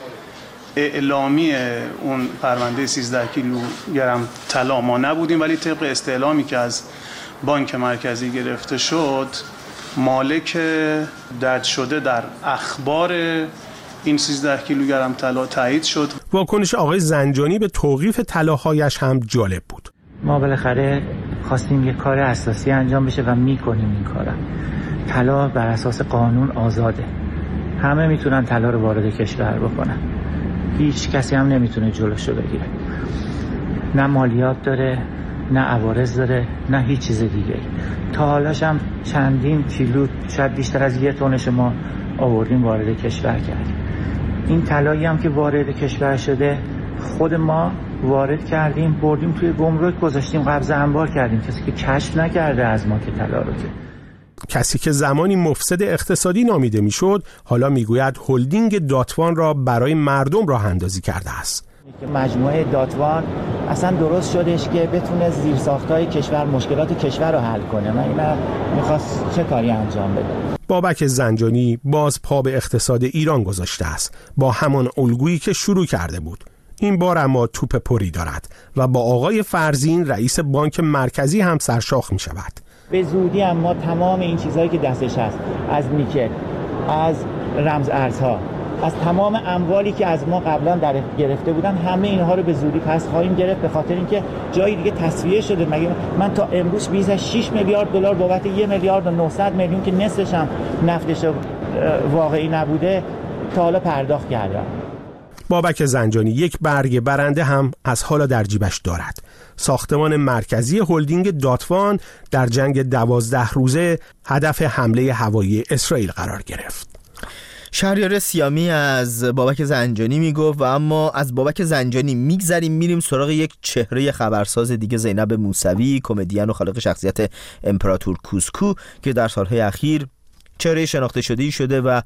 اعلامی اون پرونده 13 کیلوگرم طلا ما نبودیم، ولی طبق استعلامی که از بانک مرکزی گرفته شد مالک درج شده در اخبار این 13 کیلوگرم طلا تایید شد. واکنش آقای زنجانی به توقیف طلاهایش هم جالب بود. ما بالاخره خواستیم یک کار اساسی انجام بشه و میکنیم این کارو. طلا بر اساس قانون آزاده، همه میتونن طلا رو وارد کشور بکنن، هیچ کسی هم نمیتونه جلوشو بگیره. نه مالیات داره، نه عوارض داره، نه هیچ چیز دیگه. تا حالاش هم چندین کیلو، شاید بیشتر از 1 تن ما آوردیم وارد کشور کردیم. این طلایی هم که وارد کشور شده خود ما وارد کردیم، بردیم توی گمرک گذاشتیم، قبض انبار کردیم، کسی که کشف نکرده از ما که طلا رو. کسی که زمانی مفسد اقتصادی نامیده میشد حالا میگوید هلدینگ داتوان را برای مردم راه اندازی کرده است. مجموعه داتوان اصلا درست شدش که بتونه زیرساخت‌های کشور، مشکلات کشور رو حل کنه. من اینا میخواست چه کاری انجام بده. بابک زنجانی باز پا به اقتصاد ایران گذاشته است با همان الگویی که شروع کرده بود. این بار اما توپ پری دارد و با آقای فرزین رئیس بانک مرکزی هم سرشاخ می شود. به زودی اما تمام این چیزهایی که دستش هست، از نیکل، از رمز ارزها، از تمام اموالی که از ما قبلا در گرفته بودن، همه اینها رو به زودی پس خواهیم گرفت، به خاطر اینکه جایی دیگه تصفیه شده. مگه من تا امروز بیش از 6 میلیارد دلار بابت 1 میلیارد و 900 میلیون که نصفش هم نفتش واقعی نبوده تا حالا پرداخت کردم. بابک زنجانی یک برگ برنده هم از حالا در جیبش دارد. ساختمان مرکزی هلدینگ داتوان در جنگ 12 روزه هدف حمله هوایی اسرائیل قرار گرفت. شهریار سیامی از بابک زنجانی میگفت و اما از بابک زنجانی میگذریم میریم سراغ یک چهره خبرساز دیگه، زینب موسوی، کمدین و خالق شخصیت امپراتور کوسکو که در سالهای اخیر چهره شناخته شده‌ای شده و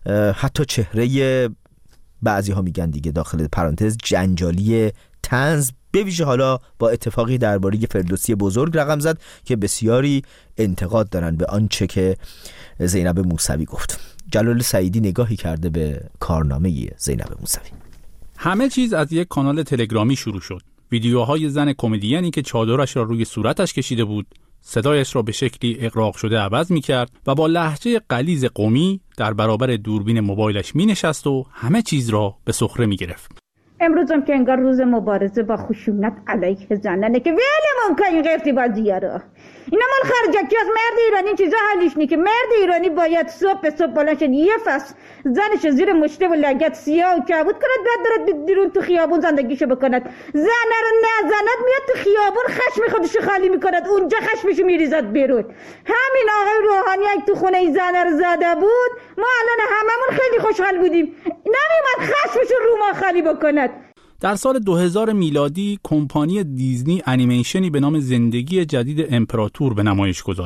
حتی چهره بعضی ها میگن دیگه داخل پرانتز جنجالی طنز، به ویژه حالا با اتفاقی درباره فردوسی بزرگ رقم زد که بسیاری انتقاد دارن به آنچه که زینب موسوی گفت. جلال سعیدی نگاهی کرده به کارنامه زینب موسوی. همه چیز از یک کانال تلگرامی شروع شد. ویدیوهای زن کمدیانی که چادرش را روی صورتش کشیده بود، صدایش را به شکلی اغراق شده عوض می‌کرد و با لهجه غلیظ قمی در برابر دوربین موبایلش می‌نشست و همه چیز را به سخره می‌گرفت. امروز هم که انگار روز مبارزه با خشونت علیه زنانه که ولمون کن این قرتی بازی‌ها رو. اینا مال خرجکی از مرد ایرانی چیزا حلیش نی که مرد ایرانی باید صبح به صبح بلند شه یه فصل زنش زیر مشته و لگد سیاه و کبود کند، بعد داره بیرون تو خیابون زندگیشو بکند. زن رو نزند میاد تو خیابون خشم خودشو خالی میکند، اونجا خشمشو میریزد بیرون. همین آقای روحانی اگه تو خونه این زن رو زده بود ما الان هممون خیلی خوشحال بودیم، نمیومد خشمشو رو ما خالی بکند. در سال 2000 میلادی کمپانی دیزنی انیمیشنی به نام زندگی جدید امپراتور به نمایش گذاشت.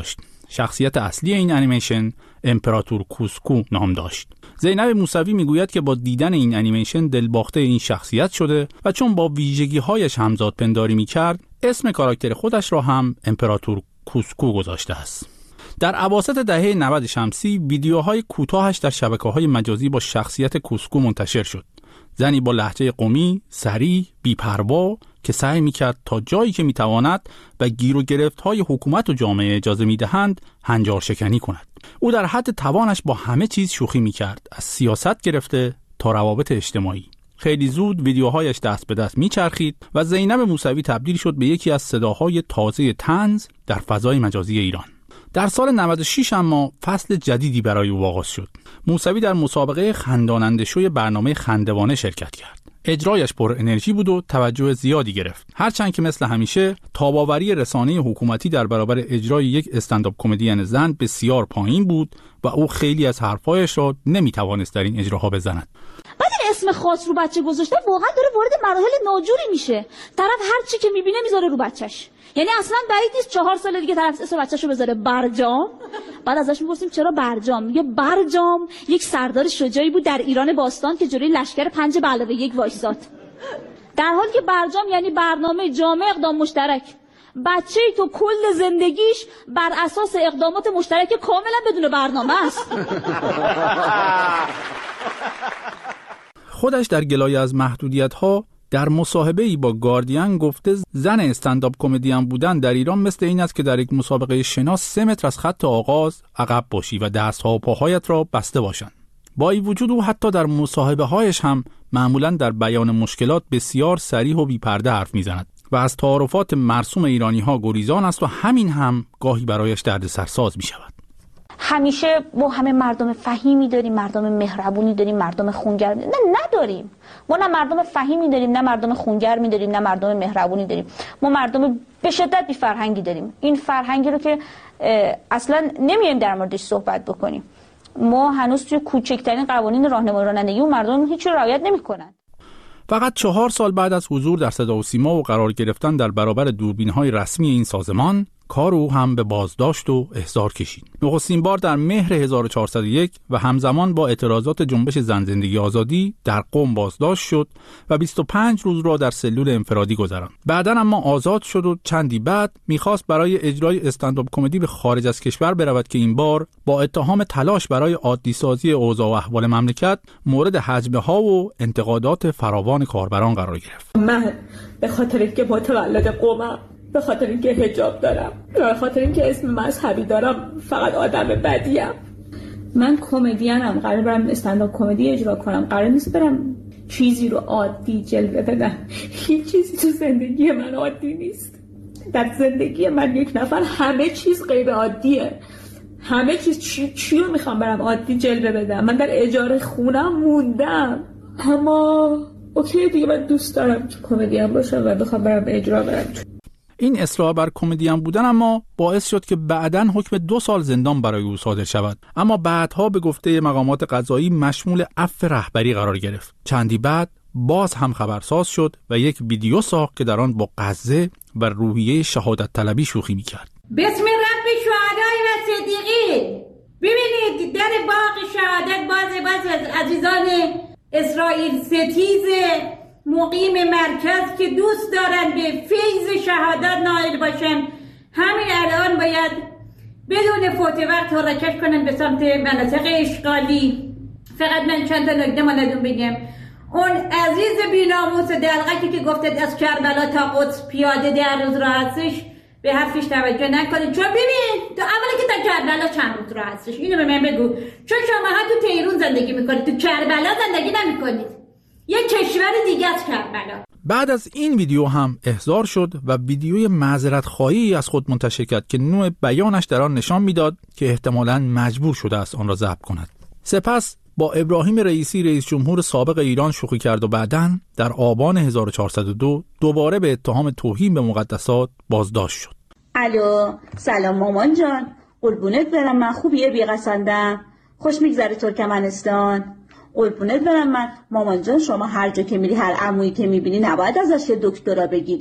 شخصیت اصلی این انیمیشن امپراتور کوسکو نام داشت. زینب موسوی میگوید که با دیدن این انیمیشن دلباخته این شخصیت شده و چون با ویژگی‌هایش همزاد پنداری می‌کرد، اسم کاراکتر خودش را هم امپراتور کوسکو گذاشته است. در اواسط دهه 90 شمسی ویدیوهای کوتاهش در شبکه‌های مجازی با شخصیت کوسکو منتشر شد. زنی با لهجه قمی، سریع، بی‌پروا که سعی می‌کرد تا جایی که می‌تواند و گیر و گرفت‌های حکومت و جامعه اجازه می‌دهند هنجار شکنی کند. او در حد توانش با همه چیز شوخی می‌کرد، از سیاست گرفته تا روابط اجتماعی. خیلی زود ویدیوهایش دست به دست می‌چرخید و زینب موسوی تبدیل شد به یکی از صداهای تازه طنز در فضای مجازی ایران. در سال 96 اما فصل جدیدی برای او آغاز شد. موسوی در مسابقه خنداننده شوی برنامه خندوانه شرکت کرد. اجرایش پر انرژی بود و توجه زیادی گرفت. هرچند که مثل همیشه تاباوری رسانه حکومتی در برابر اجرای یک استندآپ کمدین زن بسیار پایین بود و او خیلی از حرفایش را نمیتوانست در این اجراها بزند. بعد این اسم خاص رو بچه گذاشته واقعا داره وارد مراحل ناجوری میشه. طرف هر چی که میبینه میذاره رو بچهش. یعنی اصلا بعید نیست 4 سال دیگه طرف اسم بچه‌شو بذاره برجام. بعد ازش میپرسیم چرا برجام؟ میگه برجام یک سردار شجاعی بود در ایران باستان که جلوی لشکر 5+1 وایساد. در حالی که برجام یعنی برنامه جامع اقدام مشترک. بچه‌ای تو کل زندگیش بر اساس اقدامات مشترک کاملا بدون برنامه است. خودش در گلایه از محدودیت‌ها در مصاحبه‌ای با گاردین گفته زن استندآپ کمدین بودن در ایران مثل این است که در یک مسابقه شنا 3 متر از خط آغاز عقب باشی و دست‌ها و پاهایت را بسته باشند. با این وجود او حتی در مصاحبه‌هایش هم معمولاً در بیان مشکلات بسیار صریح و بی‌پرده حرف می‌زند و از تعارفات مرسوم ایرانی‌ها گریزان است و همین هم گاهی برایش دردسرساز می‌شود. همیشه ما همه مردم فهیمی داریم، مردم مهربونی داریم، مردم خونگرم داریم. نه نداریم. ما نه مردم فهیمی داریم، نه مردم خونگرمی داریم، نه مردم مهربونی داریم. ما مردم به شدت بی فرهنگی داریم. این فرهنگی رو که اصلا نمیایم در موردش صحبت بکنیم. ما هنوز توی کوچکترین قوانین راهنمایی رانندگی و مردم هیچ رعایت نمی‌کنن. فقط 4 سال بعد از حضور در صدا و سیما و قرار گرفتن در برابر دوربین‌های رسمی این سازمان، کار او هم به بازداشت و احضار کشید. نخستین بار در مهر 1401 و همزمان با اعتراضات جنبش زن زندگی آزادی در قم بازداشت شد و 25 روز را در سلول انفرادی گذراند. بعداً اما آزاد شد و چندی بعد می‌خواست برای اجرای استندآپ کمدی به خارج از کشور برود که این بار با اتهام تلاش برای عادی سازی اوضاع و احوال مملکت مورد هجمه‌ها و انتقادات فراوان کاربران قرار گرفت. من به خاطر اینکه متولد قمم، به خاطر اینکه حجاب دارم، به خاطر اینکه اسم مذهبی دارم، فقط آدم بدیم. من کمدینم، قرار برم استندآپ کمدی اجرا کنم، قرار نیست برم چیزی رو عادی جلوه بدم. هیچ چیزی تو زندگی من عادی نیست. در زندگی من یک نفر همه چیز غیر عادیه. همه چیز چی رو میخوام برم عادی جلوه بدم؟ من در اجاره خونم موندم، اما اوکی دیگه من دوست دارم که کمدین باشم و بخوام برم اجرا برم. این اصرار بر کمدین بودن اما باعث شد که بعداً حکم 2 سال زندان برای او صادر شود، اما بعدها به گفته مقامات قضایی مشمول عفو رهبری قرار گرفت. چندی بعد باز هم خبرساز شد و یک ویدیو ساخت که در آن با غزه و روحیه شهادت طلبی شوخی می‌کرد. بسم رب شهدای و صدیقین. ببینید در باغ شهادت باز از عزیزان اسرائیل ستیز مقیم مرکز که دوست دارن به فیض شهادت نائل باشن، همین الان باید بدون فوت وقت حرکت کنن به سمت مناطق اشغالی. فقط من چند تا نکته ماندون بگم. اون عزیز بیناموس دلغکی که گفتید از کربلا تا قدس پیاده 10 روز راه هستش، به حرفش توجه نکنید، چون ببین تو اولی که تا کربلا چند روز راه هستش، اینو به من بگو، چون شما ها تو تهران زندگی میکنید، تو کربلا زندگی نمیکنید، یک کشور دیگه از کربلا. بعد از این ویدیو هم احضار شد و ویدیوی معذرت خواهی از خود منتشر کرد که نوع بیانش در آن نشان میداد که احتمالاً مجبور شده است آن را ضبط کند. سپس با ابراهیم رئیسی رئیس جمهور سابق ایران شوخی کرد و بعداً در آبان 1402 دوباره به اتهام توهین به مقدسات بازداشت شد. الو، سلام مامان جان، قربونت برم، من خوبیه بی‌قصندم، خوش میگذره ترکمنستان، قربونت برم من. مامان جان شما هر جا که میری، هر عمویی که میبینی نباید ازش یه دکترا بگیری،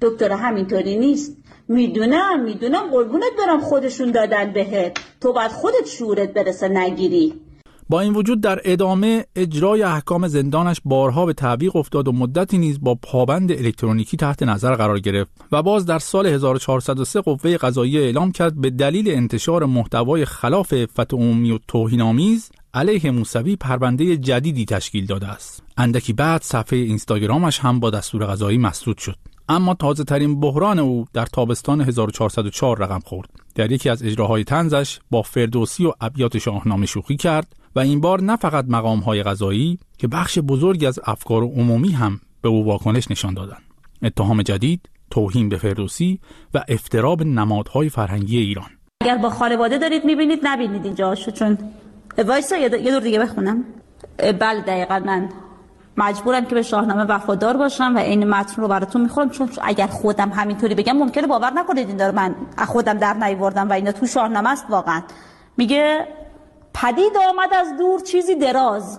دکتر همینطوری نیست. میدونم قربونت برم خودشون دادن بهت، تو باید خودت شعورت برسه نگیری. با این وجود در ادامه اجرای احکام زندانش بارها به تعویق افتاد و مدتی نیز با پابند الکترونیکی تحت نظر قرار گرفت و باز در سال 1403 قوه قضاییه اعلام کرد به دلیل انتشار محتوای خلاف عفت عمومی و توهین‌آمیز علیه موسوی پرونده جدیدی تشکیل داده است. اندکی بعد صفحه اینستاگرامش هم با دستور قضایی مسدود شد. اما تازه ترین بحران او در تابستان 1404 رقم خورد. در یکی از اجراهای طنزش با فردوسی و ابیات شاهنامه شوخی کرد و این بار نه فقط مقام‌های قضایی که بخش بزرگی از افکار عمومی هم به او واکنش نشان دادند. اتهام جدید، توهین به فردوسی و افترا به نمادهای فرهنگی ایران. اگر با خانواده دارید میبینید نبینید اینجاشو، چون وایسا یه دور دیگه بخونم. بله دقیقاً من مجبورم که به شاهنامه وفادار باشم و این متن رو براتون میخونم، چون اگر خودم همینطوری بگم ممکنه باور نکنید این داره من خودم در نیاوردم و اینا تو شاهنامه است. واقعا میگه پدید آمد از دور چیزی دراز،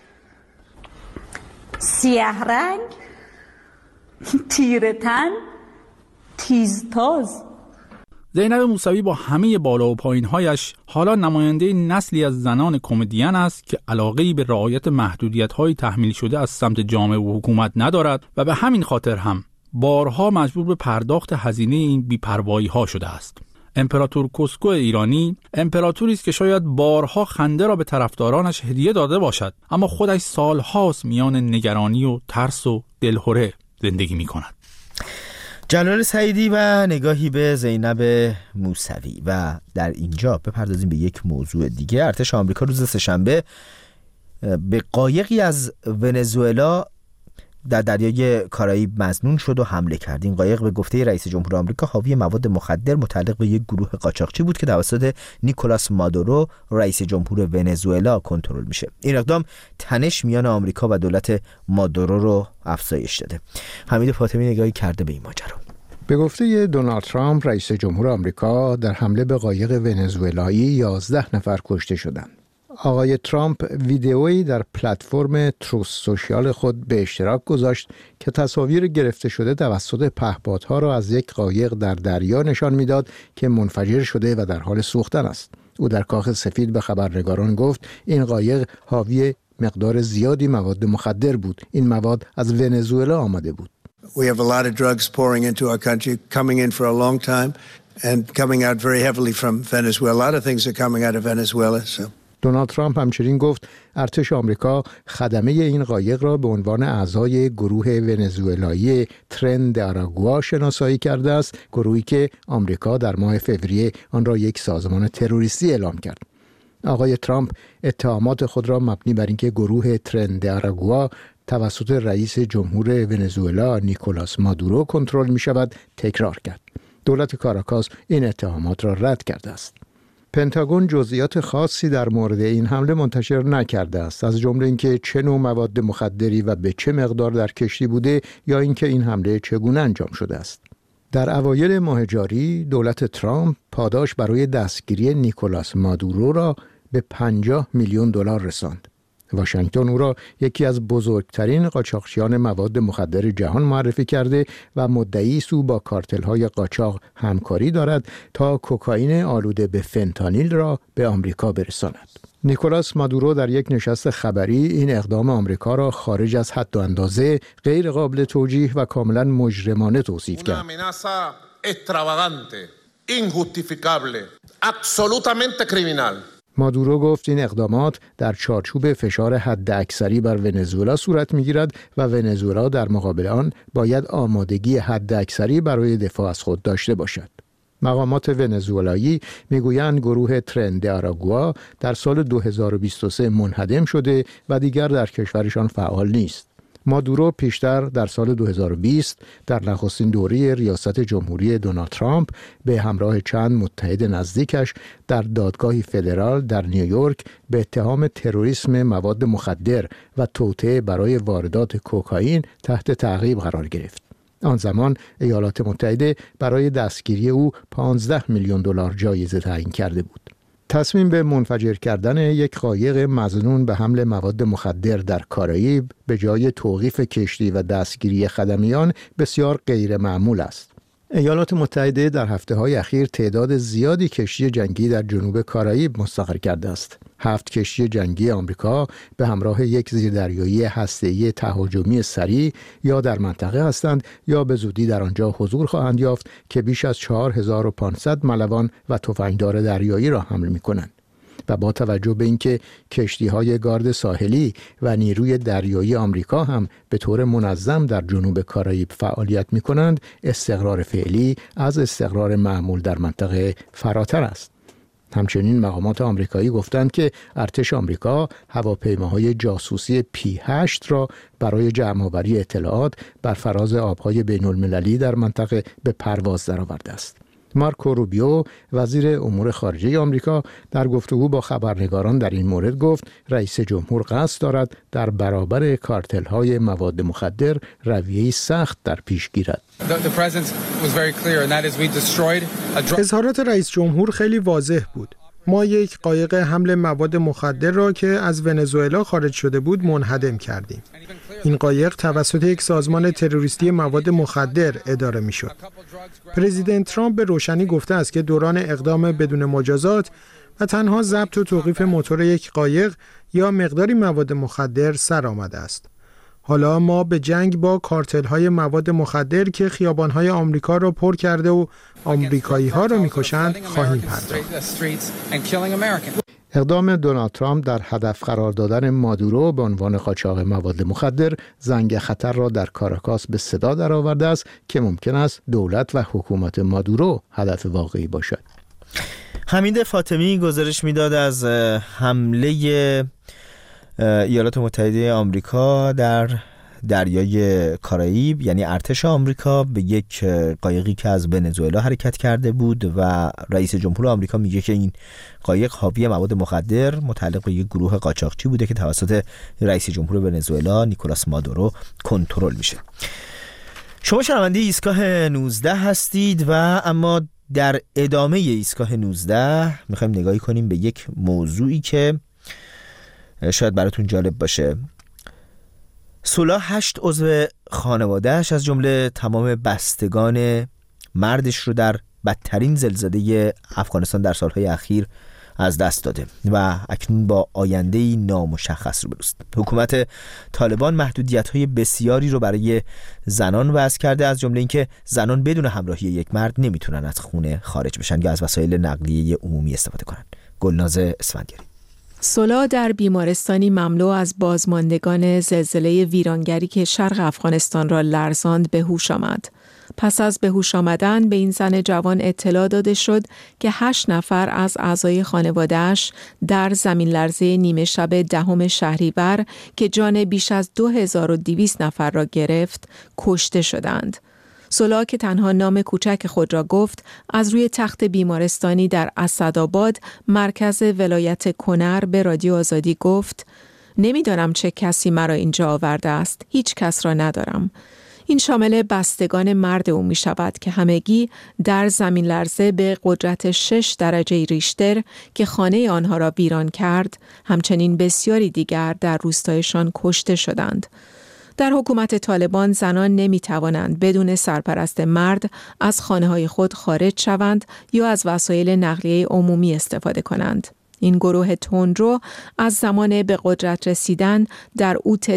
سیاه رنگ، تیره تن، تیزتاز. زینب موسوی با همه بالا و پایین‌هایش حالا نماینده نسلی از زنان کمدین است که علاقه‌ای به رعایت محدودیت‌های تحمیل شده از سمت جامعه و حکومت ندارد و به همین خاطر هم بارها مجبور به پرداخت هزینه این بی‌پروایی‌ها شده است. امپراتور کوسکو ایرانی امپراتوری است که شاید بارها خنده را به طرفدارانش هدیه داده باشد، اما خودش سال‌هاست میان نگرانی و ترس و دلهره زندگی می‌کند. جلال سعیدی و نگاهی به زینب موسوی. و در اینجا بپردازیم به یک موضوع دیگه. ارتش آمریکا روز سه‌شنبه به قایقی از ونزوئلا در دریای کارائیب مظنون شد و حمله کرد. این قایق به گفته رئیس جمهور آمریکا حاوی مواد مخدر متعلق به یک گروه قاچاقچی بود که توسط نیکولاس مادورو رئیس جمهور ونزوئلا کنترل میشه. این اقدام تنش میان آمریکا و دولت مادورو رو افزایش داده. حمید فاطمی نگاهی کرده به این ماجرا. به گفته دونالد ترامپ رئیس جمهور آمریکا، در حمله به قایق ونزوئلایی 11 نفر کشته شدند. آقای ترامپ ویدئویی در پلتفرم تروث سوشیال خود به اشتراک گذاشت که تصاویر گرفته شده توسط پهپادها را از یک قایق در دریا نشان میداد که منفجر شده و در حال سوختن است. او در کاخ سفید به خبرنگاران گفت این قایق حاوی مقدار زیادی مواد مخدر بود. این مواد از ونزوئلا آمده بود. We have a lot of drugs pouring into our country, coming in for a long time and coming out very heavily from Venezuela. A lot of things are coming out of Venezuela. So دونالد ترامپ همچنین گفت ارتش آمریکا خدمه این قایق را به عنوان اعضای گروه ونزوئلایی ترن د آراگوا شناسایی کرده است، گروهی که آمریکا در ماه فوریه آن را یک سازمان تروریستی اعلام کرد. آقای ترامپ اتهامات خود را مبنی بر اینکه گروه ترن د آراگوا توسط رئیس جمهور ونزوئلا نیکولاس مادورو کنترل می شود تکرار کرد. دولت کاراکاس این اتهامات را رد کرده است. پنتاگون جزئیات خاصی در مورد این حمله منتشر نکرده است، از جمله اینکه چه نوع مواد مخدری و به چه مقدار در کشتی بوده یا اینکه این حمله چگونه انجام شده است. در اوایل ماه جاری دولت ترامپ پاداش برای دستگیری نیکولاس مادورو را به 50 میلیون دلار رساند. واشنگتن او را یکی از بزرگترین قاچاقچیان مواد مخدر جهان معرفی کرده و مدعی است او با کارتل‌های قاچاق همکاری دارد تا کوکائین آلوده به فنتانیل را به آمریکا برساند. نیکولاس مادورو در یک نشست خبری این اقدام آمریکا را خارج از حد و اندازه، غیر قابل توجیه و کاملا مجرمانه توصیف کرد. مادورو گفت این اقدامات در چارچوب فشار حداکثری بر ونزوئلا صورت می‌گیرد و ونزوئلا در مقابل آن باید آمادگی حداکثری برای دفاع از خود داشته باشد. مقامات ونزوئلایی میگویند گروه ترن د آراگوا در سال 2023 منهدم شده و دیگر در کشورشان فعال نیست. مادورو پیشتر در سال 2020 در نخستین دوره ریاست جمهوری دونالد ترامپ به همراه چند متحد نزدیکش در دادگاهی فدرال در نیویورک به اتهام تروریسم مواد مخدر و توطئه برای واردات کوکائین تحت تعقیب قرار گرفت. آن زمان ایالات متحده برای دستگیری او 15 میلیون دلار جایزه تعیین کرده بود. تصمیم به منفجر کردن یک قایق مظنون به حمل مواد مخدر در کارائیب به جای توقیف کشتی و دستگیری خدمیان بسیار غیر معمول است. ایالات متحده در هفته‌های اخیر تعداد زیادی کشتی جنگی در جنوب کارائیب مستقر کرده است. 7 کشتی جنگی آمریکا به همراه یک زیردریایی هسته‌ای تهاجمی سریع یا در منطقه هستند یا به زودی در آنجا حضور خواهند یافت که بیش از 4500 ملوان و تفنگدار دریایی را حمل می‌کنند. و با توجه به اینکه کشتی‌های گارد ساحلی و نیروی دریایی آمریکا هم به طور منظم در جنوب کارائیب فعالیت می‌کنند، استقرار فعلی از استقرار معمول در منطقه فراتر است. همچنین مقامات آمریکایی گفتند که ارتش آمریکا هواپیماهای جاسوسی P-8 را برای جمع‌آوری اطلاعات بر فراز آب‌های بین‌المللی در منطقه به پرواز درآورده است. مارکو روبیو وزیر امور خارجه آمریکا در گفتگو با خبرنگاران در این مورد گفت رئیس جمهور قصد دارد در برابر کارتل‌های مواد مخدر رویه‌ای سخت در پیش گیرد. اظهارات رئیس جمهور خیلی واضح بود. ما یک قایق حمل مواد مخدر را که از ونزوئلا خارج شده بود منهدم کردیم. این قایق توسط یک سازمان تروریستی مواد مخدر اداره می‌شد. پرزیدنت ترامپ به روشنی گفته است که دوران اقدام بدون مجازات و تنها ضبط و توقیف موتور یک قایق یا مقداری مواد مخدر سر آمده است. حالا ما به جنگ با کارتل‌های مواد مخدر که خیابان‌های آمریکا را پر کرده و آمریکایی‌ها را می‌کشند خواهیم پرداخت. اقدام دونالد ترامپ در هدف قرار دادن مادورو به عنوان قاچاق مواد مخدر زنگ خطر را در کاراکاس به صدا درآورده است که ممکن است دولت و حکومت مادورو هدف واقعی باشد. حمید فاطمی گزارش میداد از حمله ایالات متحده آمریکا در دریای کارائیب، یعنی ارتش آمریکا به یک قایقی که از ونزوئلا حرکت کرده بود و رئیس جمهور آمریکا میگه که این قایق حاوی مواد مخدر متعلق به یک گروه قاچاقچی بوده که توسط رئیس جمهور ونزوئلا نیکولاس مادورو کنترل میشه. شما شنونده ایستگاه 19 هستید و اما در ادامه ایستگاه 19 میخوایم نگاهی کنیم به یک موضوعی که شاید براتون جالب باشه. سولا 8 عضو خانواده‌اش از جمله تمام بستگان مردش رو در بدترین زلزله افغانستان در سالهای اخیر از دست داده و اکنون با آینده‌ای نامشخص روبروست. حکومت طالبان محدودیت‌های بسیاری رو برای زنان وضع کرده، از جمله اینکه زنان بدون همراهی یک مرد نمیتونن از خونه خارج بشن یا از وسایل نقلیه عمومی استفاده کنن. گلناز اسفندیاری. سولا در بیمارستانی مملو از بازماندگان زلزله ویرانگری که شرق افغانستان را لرزاند به هوش آمد. پس از به هوش آمدن به این زن جوان اطلاع داده شد که 8 نفر از اعضای خانواده‌اش در زمین لرزه نیمه شب 10 شهریور که جان بیش از 2200 نفر را گرفت کشته شدند. سولا که تنها نام کوچک خود را گفت، از روی تخت بیمارستانی در اسدآباد مرکز ولایت کنر به رادیو آزادی گفت: نمیدانم چه کسی مرا اینجا آورده است، هیچ کس را ندارم. این شامل بستگان مرد او می شود که همگی در زمین لرزه به قدرت 6 درجه ریشتر که خانه آنها را ویران کرد، همچنین بسیاری دیگر در روستایشان کشته شدند. در حکومت طالبان زنان نمی توانند بدون سرپرست مرد از خانه‌های خود خارج شوند یا از وسایل نقلیه عمومی استفاده کنند. این گروه تندرو از زمان به قدرت رسیدن در اوت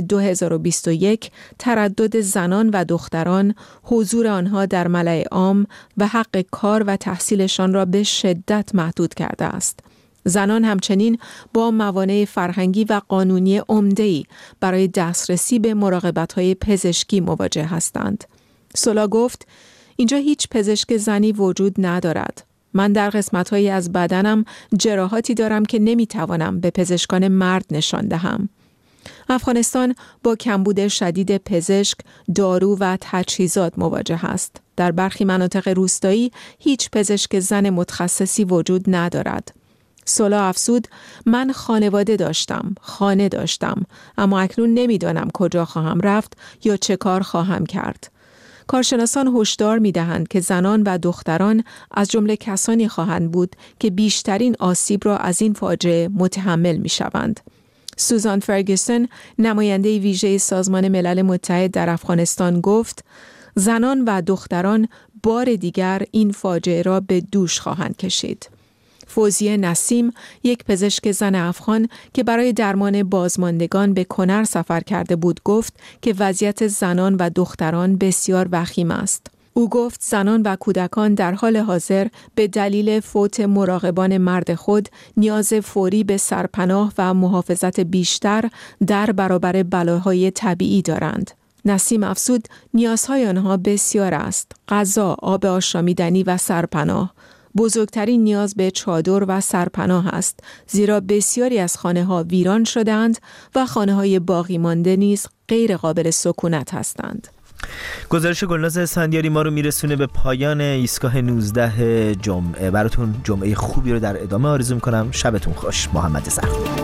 2021 تردد زنان و دختران، حضور آنها در ملأ عام و حق کار و تحصیلشان را به شدت محدود کرده است. زنان همچنین با موانع فرهنگی و قانونی عمده‌ای برای دسترسی به مراقبت‌های پزشکی مواجه هستند. سولا گفت: اینجا هیچ پزشک زنی وجود ندارد. من در قسمت‌هایی از بدنم جراحاتی دارم که نمی‌توانم به پزشکان مرد نشان دهم. افغانستان با کمبود شدید پزشک، دارو و تجهیزات مواجه است. در برخی مناطق روستایی هیچ پزشک زن متخصصی وجود ندارد. سولا افزود: من خانواده داشتم، خانه داشتم، اما اکنون نمیدانم کجا خواهم رفت یا چه کار خواهم کرد. کارشناسان هشدار می‌دهند که زنان و دختران از جمله کسانی خواهند بود که بیشترین آسیب را از این فاجعه متحمل می‌شوند. سوزان فرگوسن، نماینده ویژه سازمان ملل متحد در افغانستان گفت: زنان و دختران بار دیگر این فاجعه را به دوش خواهند کشید. فوزیه نسیم، یک پزشک زن افغان که برای درمان بازماندگان به کنر سفر کرده بود، گفت که وضعیت زنان و دختران بسیار وخیم است. او گفت زنان و کودکان در حال حاضر به دلیل فوت مراقبان مرد خود نیاز فوری به سرپناه و محافظت بیشتر در برابر بلاهای طبیعی دارند. نسیم افزود نیازهای آنها بسیار است: غذا، آب آشامیدنی و سرپناه. بزرگترین نیاز به چادر و سرپناه است، زیرا بسیاری از خانه‌ها ویران شدند و خانه‌های باقی مانده نیز غیر قابل سکونت هستند. گزارش گلناز اسفندیاری ما رو میرسونه به پایان ایستگاه 19 جمعه. براتون جمعه خوبی رو در ادامه آرزو می‌کنم. شبتون خوش. محمد زرقامی.